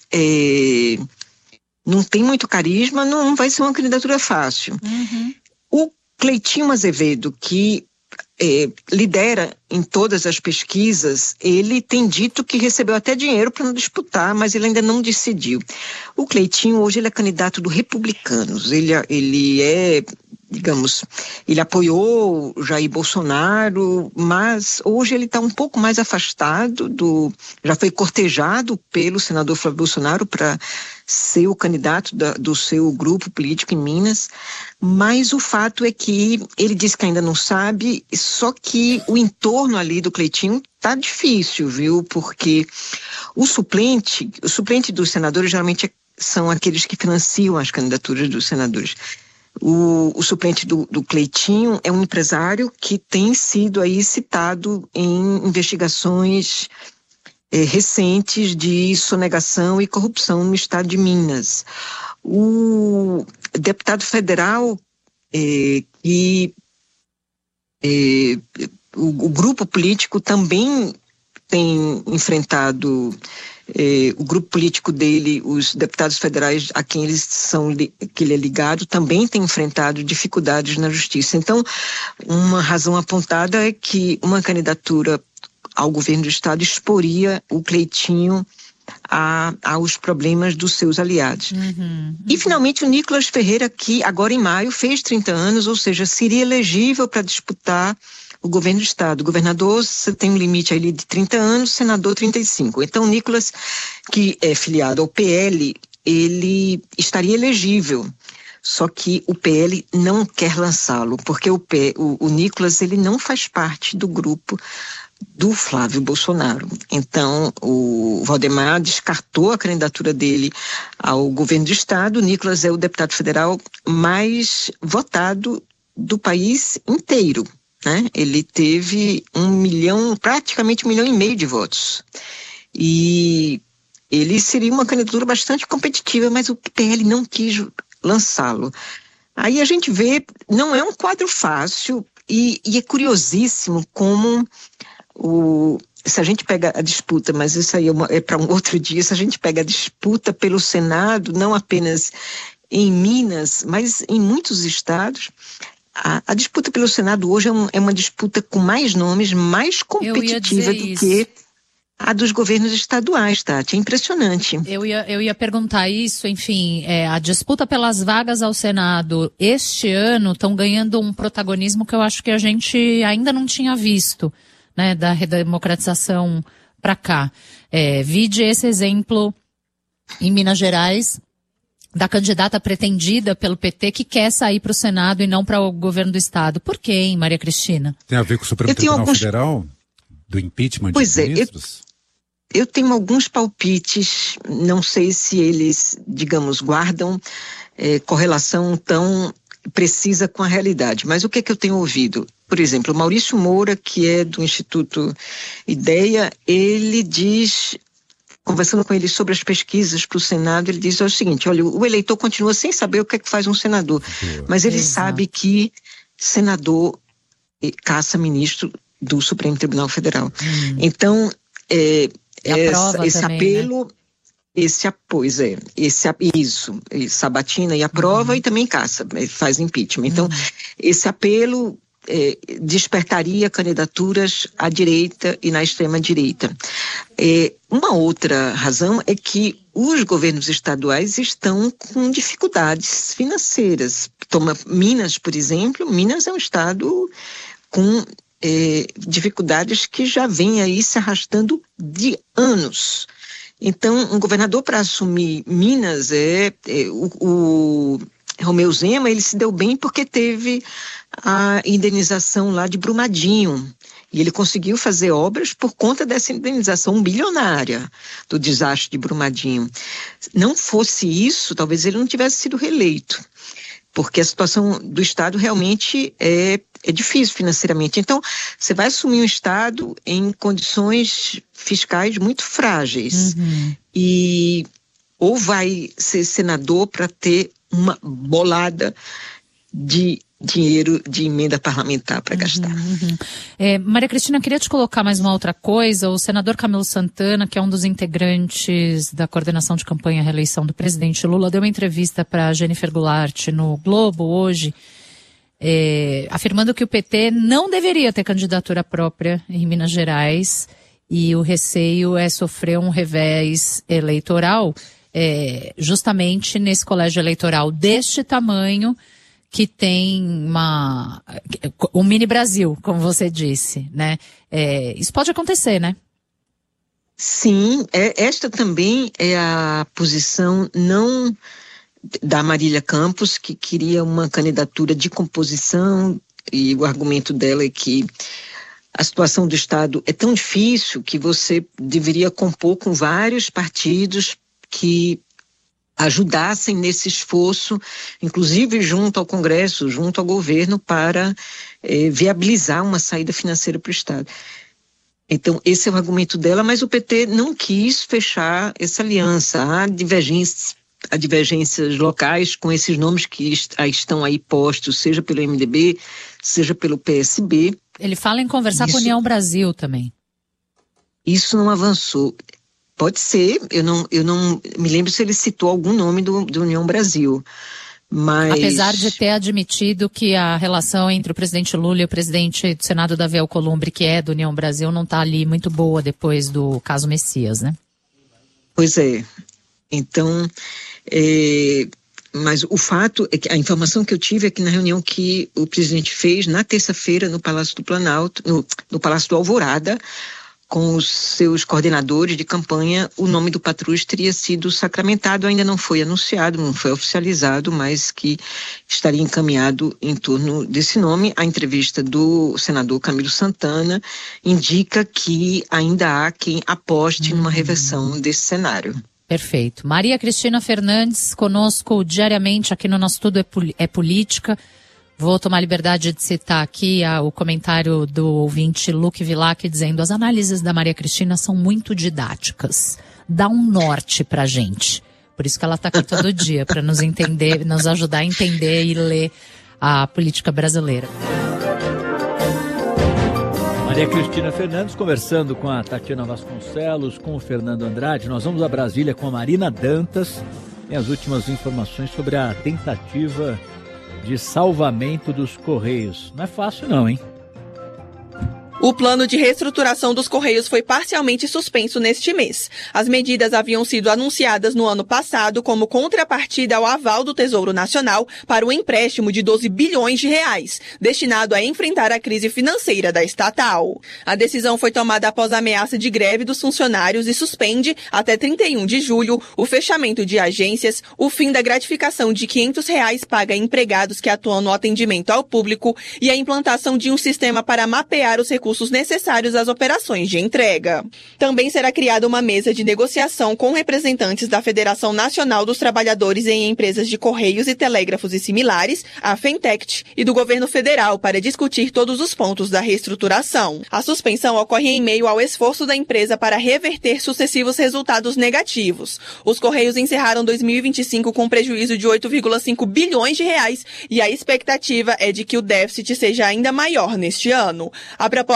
muito carisma, não vai ser uma candidatura fácil. Uhum. O Cleitinho Azevedo, que lidera em todas as pesquisas, ele tem dito que recebeu até dinheiro para não disputar, mas ele ainda não decidiu. O Cleitinho, hoje, ele é candidato do Republicanos. Ele é, digamos, ele apoiou Jair Bolsonaro, mas hoje ele está um pouco mais afastado já foi cortejado pelo senador Flávio Bolsonaro para ser o candidato do seu grupo político em Minas, mas o fato é que ele disse que ainda não sabe, só que o entorno ali do Cleitinho tá difícil, viu? Porque o suplente dos senadores geralmente são aqueles que financiam as candidaturas dos senadores. O suplente do Cleitinho é um empresário que tem sido aí citado em investigações recentes de sonegação e corrupção no estado de Minas. O deputado federal o grupo político também tem enfrentado, o grupo político dele, os deputados federais a quem que ele é ligado, também tem enfrentado dificuldades na justiça. Então, uma razão apontada é que uma candidatura ao governo do estado exporia o Cleitinho aos problemas dos seus aliados. E, finalmente, o Nicolas Ferreira, que agora em maio fez 30 anos, ou seja, seria elegível para disputar o governo do estado. O governador, você tem um limite ali de 30 anos, senador 35. Então, o Nicolas, que é filiado ao PL, ele estaria elegível. Só que o PL não quer lançá-lo, porque o Nicolas, ele não faz parte do grupo do Flávio Bolsonaro. Então, o Valdemar descartou a candidatura dele ao governo do estado. O Nicolas é o deputado federal mais votado do país inteiro, né? Ele teve praticamente 1,5 milhão de votos. E ele seria uma candidatura bastante competitiva, mas o PL não quis lançá-lo. Aí a gente vê, não é um quadro fácil e é curiosíssimo como se a gente pega a disputa, mas isso aí é para um outro dia, se a gente pega a disputa pelo Senado, não apenas em Minas, mas em muitos estados, a disputa pelo Senado hoje é uma disputa com mais nomes, mais competitiva do que a dos governos estaduais, Tati. É impressionante. Eu ia perguntar isso, enfim, a disputa pelas vagas ao Senado este ano estão ganhando um protagonismo que eu acho que a gente ainda não tinha visto, né, da redemocratização para cá. Vide esse exemplo em Minas Gerais, da candidata pretendida pelo PT que quer sair para o Senado e não para o governo do estado. Por quê, hein, Maria Cristina? Tem a ver com o Supremo Tribunal Federal? Do impeachment de ministros? Eu tenho alguns palpites, não sei se eles, digamos, guardam correlação tão precisa com a realidade, mas o que eu tenho ouvido? Por exemplo, o Maurício Moura, que é do Instituto Ideia, ele diz, conversando com ele sobre as pesquisas para o Senado, ele diz o seguinte: olha, o eleitor continua sem saber o que é que faz um senador, mas ele sabe que senador caça ministro do Supremo Tribunal Federal. Então, esse também, apelo, né? Isso, sabatina e aprova e também caça, faz impeachment. Então, esse apelo despertaria candidaturas à direita e na extrema-direita. Uma outra razão é que os governos estaduais estão com dificuldades financeiras. Toma Minas, por exemplo. Minas é um estado com dificuldades que já vêm aí se arrastando de anos. Então, um governador para assumir Minas, o Romeu Zema, ele se deu bem porque teve a indenização lá de Brumadinho. E ele conseguiu fazer obras por conta dessa indenização bilionária do desastre de Brumadinho. Não fosse isso, talvez ele não tivesse sido reeleito, porque a situação do Estado realmente é difícil financeiramente. Então, você vai assumir um Estado em condições fiscais muito frágeis. E ou vai ser senador para ter uma bolada de dinheiro de emenda parlamentar para gastar. Maria Cristina, queria te colocar mais uma outra coisa. O senador Camilo Santana, que é um dos integrantes da coordenação de campanha à reeleição do presidente Lula, deu uma entrevista para Jennifer Goulart no Globo hoje, afirmando que o PT não deveria ter candidatura própria em Minas Gerais e o receio é sofrer um revés eleitoral, justamente nesse colégio eleitoral deste tamanho, que tem um mini Brasil, como você disse, né? Isso pode acontecer, né? Sim, esta também é a posição não da Marília Campos, que queria uma candidatura de composição, e o argumento dela é que a situação do Estado é tão difícil que você deveria compor com vários partidos que ajudassem nesse esforço, inclusive junto ao Congresso, junto ao governo, para viabilizar uma saída financeira para o Estado. Então, esse é o argumento dela, mas o PT não quis fechar essa aliança. Há divergências locais com esses nomes que estão aí postos, seja pelo MDB, seja pelo PSB. Ele fala em conversar com a União Brasil também. Isso não avançou. Pode ser, eu não me lembro se ele citou algum nome do União Brasil, mas... Apesar de ter admitido que a relação entre o presidente Lula e o presidente do Senado, Davi Alcolumbre, que é do União Brasil, não está ali muito boa depois do caso Messias, né? Pois é. Então, mas o fato é que a informação que eu tive é que na reunião que o presidente fez na terça-feira no Palácio do Planalto, no Palácio do Alvorada, com os seus coordenadores de campanha, o nome do Patrus teria sido sacramentado, ainda não foi anunciado, não foi oficializado, mas que estaria encaminhado em torno desse nome. A entrevista do senador Camilo Santana indica que ainda há quem aposte numa reversão desse cenário. Perfeito. Maria Cristina Fernandes, conosco diariamente aqui no nosso Tudo é Política. Vou tomar a liberdade de citar aqui o comentário do ouvinte Luke Villac dizendo: as análises da Maria Cristina são muito didáticas. Dá um norte pra gente. Por isso que ela está aqui todo dia, para nos entender, nos ajudar a entender e ler a política brasileira. Maria Cristina Fernandes conversando com a Tatiana Vasconcelos, com o Fernando Andrade. Nós vamos a Brasília com a Marina Dantas. Tem as últimas informações sobre a tentativa de salvamento dos Correios. Não é fácil não, hein? O plano de reestruturação dos Correios foi parcialmente suspenso neste mês. As medidas haviam sido anunciadas no ano passado como contrapartida ao aval do Tesouro Nacional para o empréstimo de 12 bilhões de reais, destinado a enfrentar a crise financeira da estatal. A decisão foi tomada após a ameaça de greve dos funcionários e suspende, até 31 de julho, o fechamento de agências, o fim da gratificação de R$ 500 paga a empregados que atuam no atendimento ao público e a implantação de um sistema para mapear os recursos necessários às operações de entrega. Também será criada uma mesa de negociação com representantes da Federação Nacional dos Trabalhadores em Empresas de Correios e Telégrafos e similares, a FENTECT, e do governo federal para discutir todos os pontos da reestruturação. A suspensão ocorre em meio ao esforço da empresa para reverter sucessivos resultados negativos. Os Correios encerraram 2025 com prejuízo de 8,5 bilhões de reais e a expectativa é de que o déficit seja ainda maior neste ano. A proposta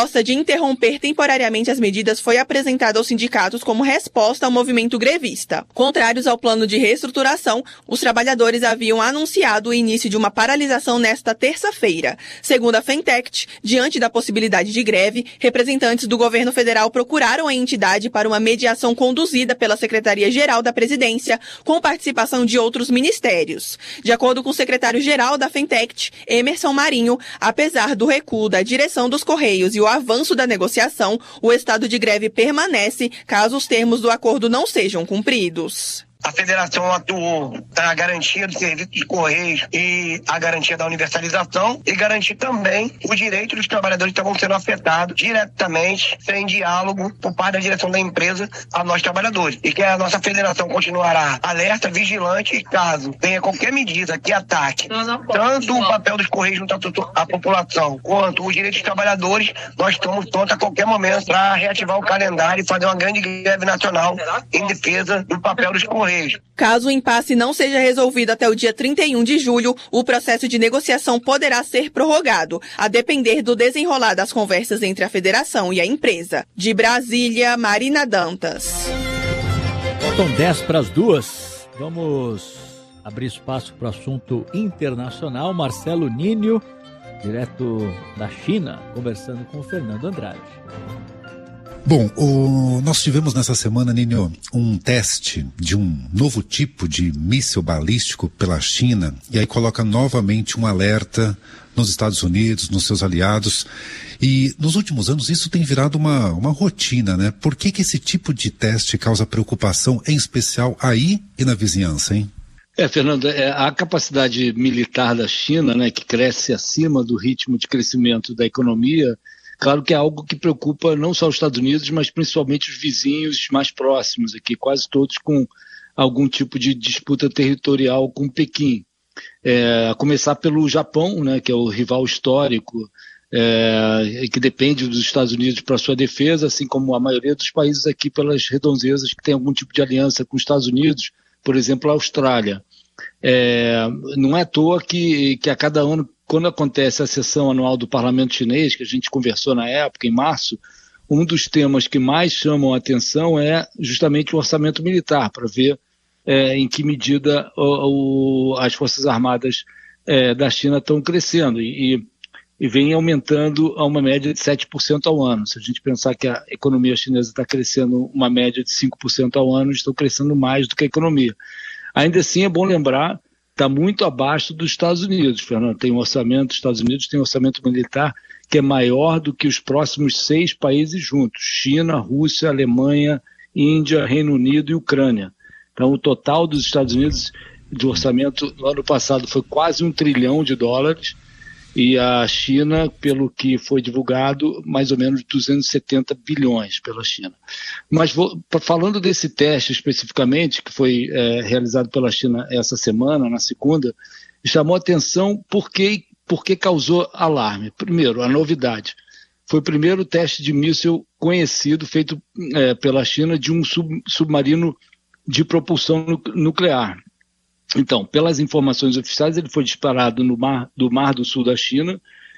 proposta de interromper temporariamente as medidas foi apresentada aos sindicatos como resposta ao movimento grevista. Contrários ao plano de reestruturação, os trabalhadores haviam anunciado o início de uma paralisação nesta terça-feira. Segundo a Fentect, diante da possibilidade de greve, representantes do governo federal procuraram a entidade para uma mediação conduzida pela Secretaria-Geral da Presidência, com participação de outros ministérios. De acordo com o secretário-geral da Fentect, Emerson Marinho, apesar do recuo da direção dos Correios e o avanço da negociação, o estado de greve permanece caso os termos do acordo não sejam cumpridos. A federação atuou na garantia do serviço de Correios e a garantia da universalização e garantir também o direito dos trabalhadores que estavam sendo afetados diretamente, sem diálogo por parte da direção da empresa a nós trabalhadores. E que a nossa federação continuará alerta, vigilante e caso tenha qualquer medida que ataque tanto o papel dos Correios junto à população quanto os direitos dos trabalhadores, nós estamos prontos a qualquer momento para reativar o calendário e fazer uma grande greve nacional em defesa do papel dos Correios. Caso o impasse não seja resolvido até o dia 31 de julho, o processo de negociação poderá ser prorrogado, a depender do desenrolar das conversas entre a federação e a empresa. De Brasília, Marina Dantas. Faltam 10:02. Vamos abrir espaço para o assunto internacional. Marcelo Ninho, direto da China, conversando com o Fernando Andrade. Bom, nós tivemos nessa semana, Ninho, um teste de um novo tipo de míssil balístico pela China, e aí coloca novamente um alerta nos Estados Unidos, nos seus aliados, e nos últimos anos isso tem virado uma rotina, né? Por que esse tipo de teste causa preocupação, em especial aí e na vizinhança, hein? Fernando, a capacidade militar da China, né, que cresce acima do ritmo de crescimento da economia, claro que é algo que preocupa não só os Estados Unidos, mas principalmente os vizinhos mais próximos aqui, quase todos com algum tipo de disputa territorial com Pequim. A começar pelo Japão, né, que é o rival histórico, que depende dos Estados Unidos para sua defesa, assim como a maioria dos países aqui pelas redondezas que tem algum tipo de aliança com os Estados Unidos, por exemplo, a Austrália. Não é à toa que a cada ano, quando acontece a sessão anual do Parlamento Chinês, que a gente conversou na época, em março, um dos temas que mais chamam a atenção é justamente o orçamento militar, para ver em que medida as Forças Armadas da China estão crescendo e vem aumentando a uma média de 7% ao ano. Se a gente pensar que a economia chinesa está crescendo uma média de 5% ao ano, estão crescendo mais do que a economia. Ainda assim, é bom lembrar, está muito abaixo dos Estados Unidos, Fernando. Os Estados Unidos tem um orçamento militar que é maior do que os próximos 6 países juntos: China, Rússia, Alemanha, Índia, Reino Unido e Ucrânia. Então, o total dos Estados Unidos de orçamento no ano passado foi quase $1 trilhão, e a China, pelo que foi divulgado, mais ou menos 270 bilhões pela China. Mas falando desse teste especificamente, que foi realizado pela China essa semana, na segunda, chamou atenção porque causou alarme. Primeiro, a novidade. Foi o primeiro teste de míssil conhecido, feito pela China, de um submarino de propulsão nuclear. Então, pelas informações oficiais, ele foi disparado no Mar do Sul da China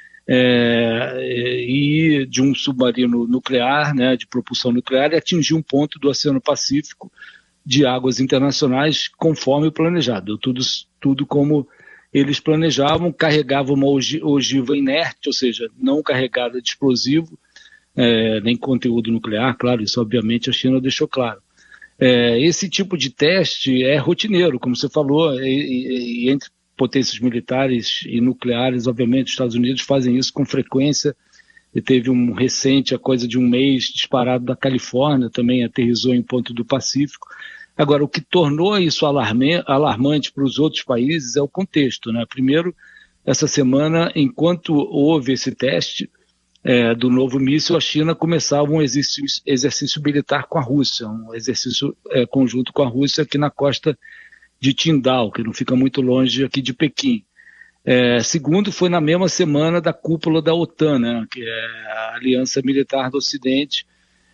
e de um submarino nuclear, né, de propulsão nuclear, e atingiu um ponto do Oceano Pacífico de águas internacionais conforme o planejado. Deu tudo como eles planejavam, carregava uma ogiva inerte, ou seja, não carregada de explosivo, nem conteúdo nuclear, claro, isso obviamente a China deixou claro. Esse tipo de teste é rotineiro, como você falou, e entre potências militares e nucleares, obviamente, os Estados Unidos fazem isso com frequência, e teve um recente, a coisa de um mês, disparado da Califórnia, também aterrissou em ponto do Pacífico. Agora, o que tornou isso alarmante para os outros países é o contexto, né? Primeiro, essa semana, enquanto houve esse teste do novo míssil, a China começava um exercício militar com a Rússia, um exercício conjunto com a Rússia aqui na costa de Qingdao, que não fica muito longe aqui de Pequim. Segundo, foi na mesma semana da cúpula da OTAN, né, que é a Aliança Militar do Ocidente,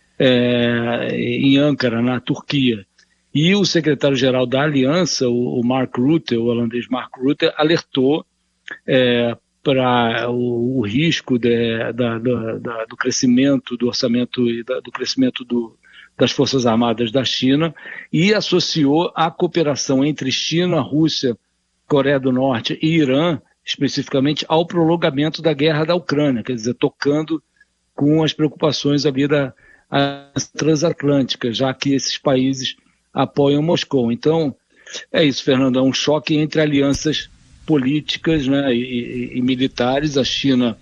em Ankara, na Turquia. E o secretário-geral da Aliança, o Mark Rutte, o holandês Mark Rutte, alertou para o risco do crescimento do orçamento e do crescimento das Forças Armadas da China, e associou a cooperação entre China, Rússia, Coreia do Norte e Irã, especificamente, ao prolongamento da guerra da Ucrânia, quer dizer, tocando com as preocupações ali da transatlântica, já que esses países apoiam Moscou. Então, é isso, Fernando, é um choque entre alianças políticas, né, e militares. A China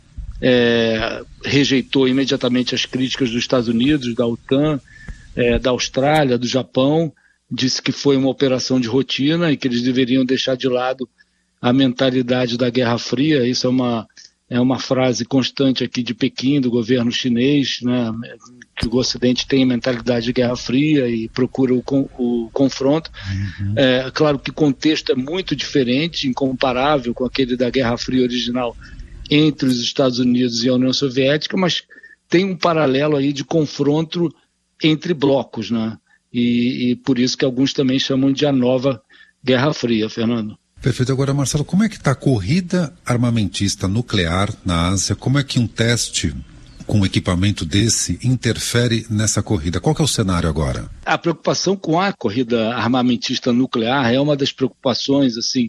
rejeitou imediatamente as críticas dos Estados Unidos, da OTAN, da Austrália, do Japão, disse que foi uma operação de rotina e que eles deveriam deixar de lado a mentalidade da Guerra Fria. Isso é uma frase constante aqui de Pequim, do governo chinês, né, que o Ocidente tem a mentalidade de Guerra Fria e procura o confronto. Claro que o contexto é muito diferente, incomparável com aquele da Guerra Fria original entre os Estados Unidos e a União Soviética, mas tem um paralelo aí de confronto entre blocos, né? E por isso que alguns também chamam de a nova Guerra Fria, Fernando. Perfeito. Agora, Marcelo, como é que está a corrida armamentista nuclear na Ásia? Como é que um teste com um equipamento desse interfere nessa corrida? Qual que é o cenário agora? A preocupação com a corrida armamentista nuclear é uma das preocupações, assim,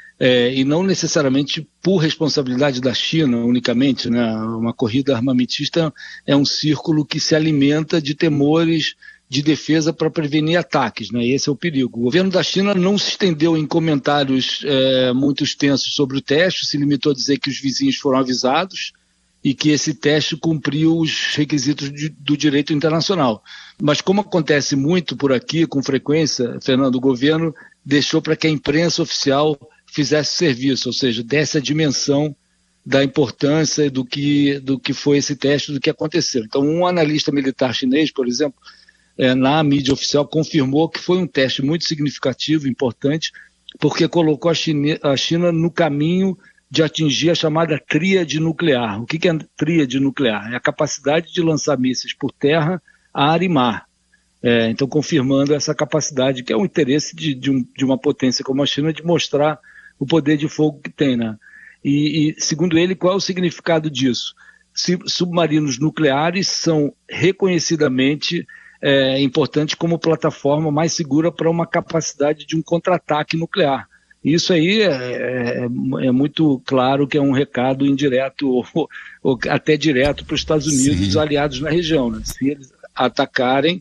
e não necessariamente por responsabilidade da China unicamente, né? Uma corrida armamentista é um círculo que se alimenta de temores de defesa para prevenir ataques, né? Esse é o perigo. O governo da China não se estendeu em comentários muito extensos sobre o teste, se limitou a dizer que os vizinhos foram avisados e que esse teste cumpriu os requisitos do direito internacional. Mas como acontece muito por aqui, com frequência, Fernando, o governo deixou para que a imprensa oficial fizesse serviço, ou seja, desse a dimensão da importância do que foi esse teste, do que aconteceu. Então, um analista militar chinês, por exemplo, na mídia oficial, confirmou que foi um teste muito significativo, importante, porque colocou a China no caminho de atingir a chamada tríade nuclear. O que é tríade nuclear? É a capacidade de lançar mísseis por terra, ar e mar. Então, confirmando essa capacidade, que é o interesse de uma potência como a China, de mostrar o poder de fogo que tem, né? E segundo ele, qual é o significado disso? Submarinos nucleares são reconhecidamente importantes como plataforma mais segura para uma capacidade de um contra-ataque nuclear. Isso aí é muito claro que é um recado indireto ou até direto para os Estados Unidos e os aliados na região, né? Se eles atacarem,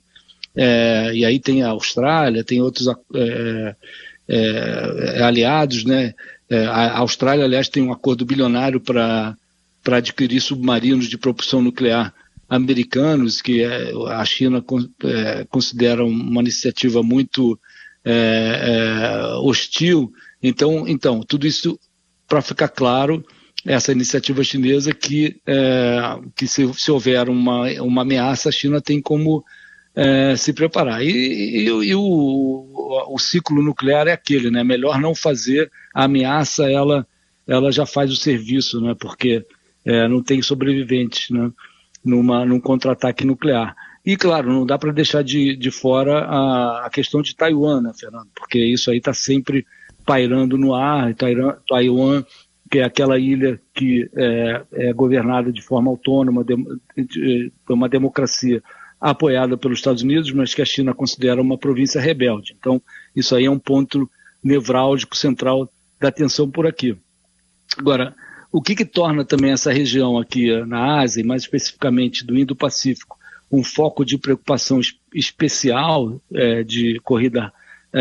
e aí tem a Austrália, tem outros aliados, né? A Austrália, aliás, tem um acordo bilionário para adquirir submarinos de propulsão nuclear americanos, que a China considera uma iniciativa muito hostil. Então, tudo isso para ficar claro, essa iniciativa chinesa que se houver uma ameaça, a China tem como se preparar. E o ciclo nuclear é aquele, né? Melhor não fazer. A ameaça, ela já faz o serviço, né? Porque não tem sobreviventes, né? Num contra-ataque nuclear. E, claro, não dá para deixar de fora a questão de Taiwan, né, Fernando? Porque isso aí está sempre pairando no ar. Taiwan, que é aquela ilha que é governada de forma autônoma, uma democracia apoiada pelos Estados Unidos, mas que a China considera uma província rebelde. Então, isso aí é um ponto nevrálgico, central da atenção por aqui. Agora, o que torna também essa região aqui na Ásia, e mais especificamente do Indo-Pacífico, um foco de preocupação especial de corrida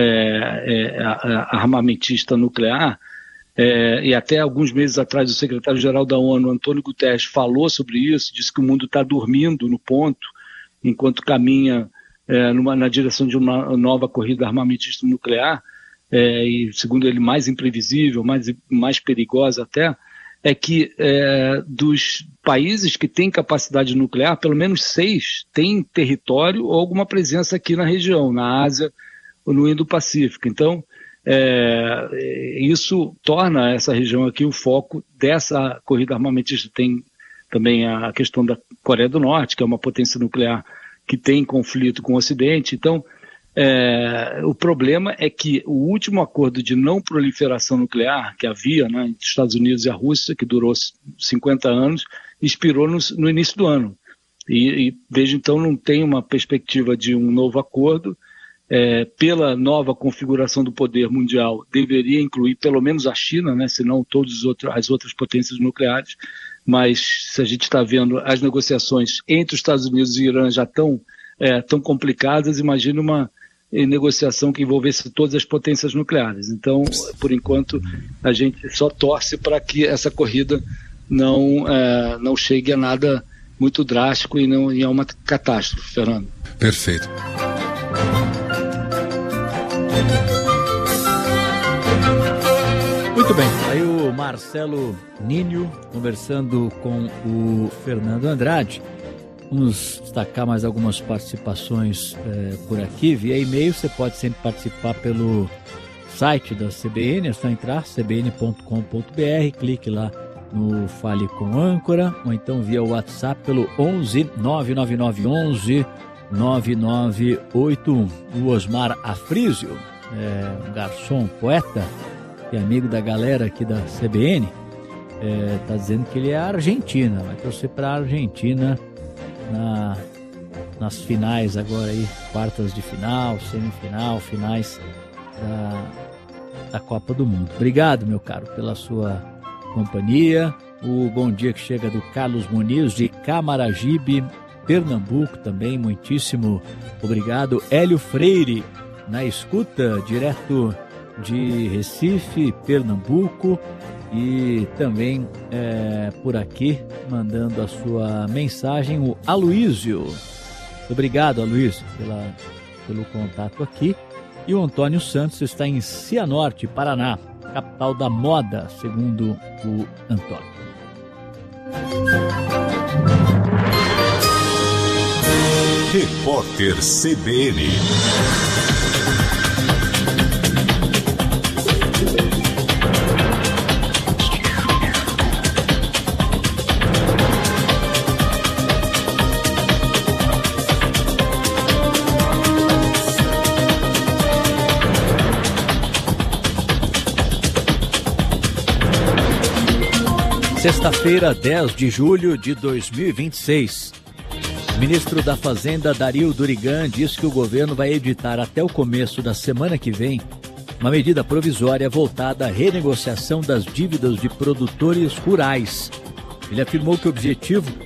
armamentista nuclear, e até alguns meses atrás o secretário-geral da ONU, Antônio Guterres, falou sobre isso, disse que o mundo está dormindo no ponto, enquanto caminha na direção de uma nova corrida armamentista nuclear, e segundo ele mais imprevisível, mais perigosa até, é que dos países que têm capacidade nuclear, pelo menos 6 têm território ou alguma presença aqui na região, na Ásia ou no Indo-Pacífico. Então, isso torna essa região aqui o foco dessa corrida armamentista. Tem também a questão da Coreia do Norte, que é uma potência nuclear que tem conflito com o Ocidente. Então, O problema é que o último acordo de não proliferação nuclear que havia, né, entre os Estados Unidos e a Rússia, que durou 50 anos, expirou no início do ano. E desde então não tem uma perspectiva de um novo acordo. Pela nova configuração do poder mundial, deveria incluir pelo menos a China, né, se não todas as outras potências nucleares. Mas se a gente está vendo as negociações entre os Estados Unidos e o Irã já tão complicadas, imagina uma negociação que envolvesse todas as potências nucleares. Então, por enquanto, a gente só torce para que essa corrida não chegue a nada muito drástico e a uma catástrofe, Fernando. Perfeito. Muito bem, aí o Marcelo Ninho conversando com o Fernando Andrade. Vamos destacar mais algumas participações por aqui. Via e-mail, você pode sempre participar pelo site da CBN, é só entrar, cbn.com.br, clique lá no Fale com Âncora, ou então via WhatsApp pelo 11 999 11 9981. O Osmar Afrísio, um garçom, poeta e amigo da galera aqui da CBN, está dizendo que ele é argentina, vai torcer para a Argentina nas finais agora aí, quartas de final, semifinal, finais da Copa do Mundo. Obrigado, meu caro, pela sua companhia. O bom dia que chega do Carlos Muniz de Camaragibe, Pernambuco também, muitíssimo obrigado. Hélio Freire na escuta, direto de Recife, Pernambuco, e também por aqui mandando a sua mensagem o Aloísio. Obrigado, Aloísio, pelo contato aqui. E o Antônio Santos está em Cianorte, Paraná, capital da moda, segundo o Antônio. Repórter CBN. Sexta-feira, 10 de julho de 2026. O ministro da Fazenda, Dario Durigan, diz que o governo vai editar até o começo da semana que vem uma medida provisória voltada à renegociação das dívidas de produtores rurais. Ele afirmou que o objetivo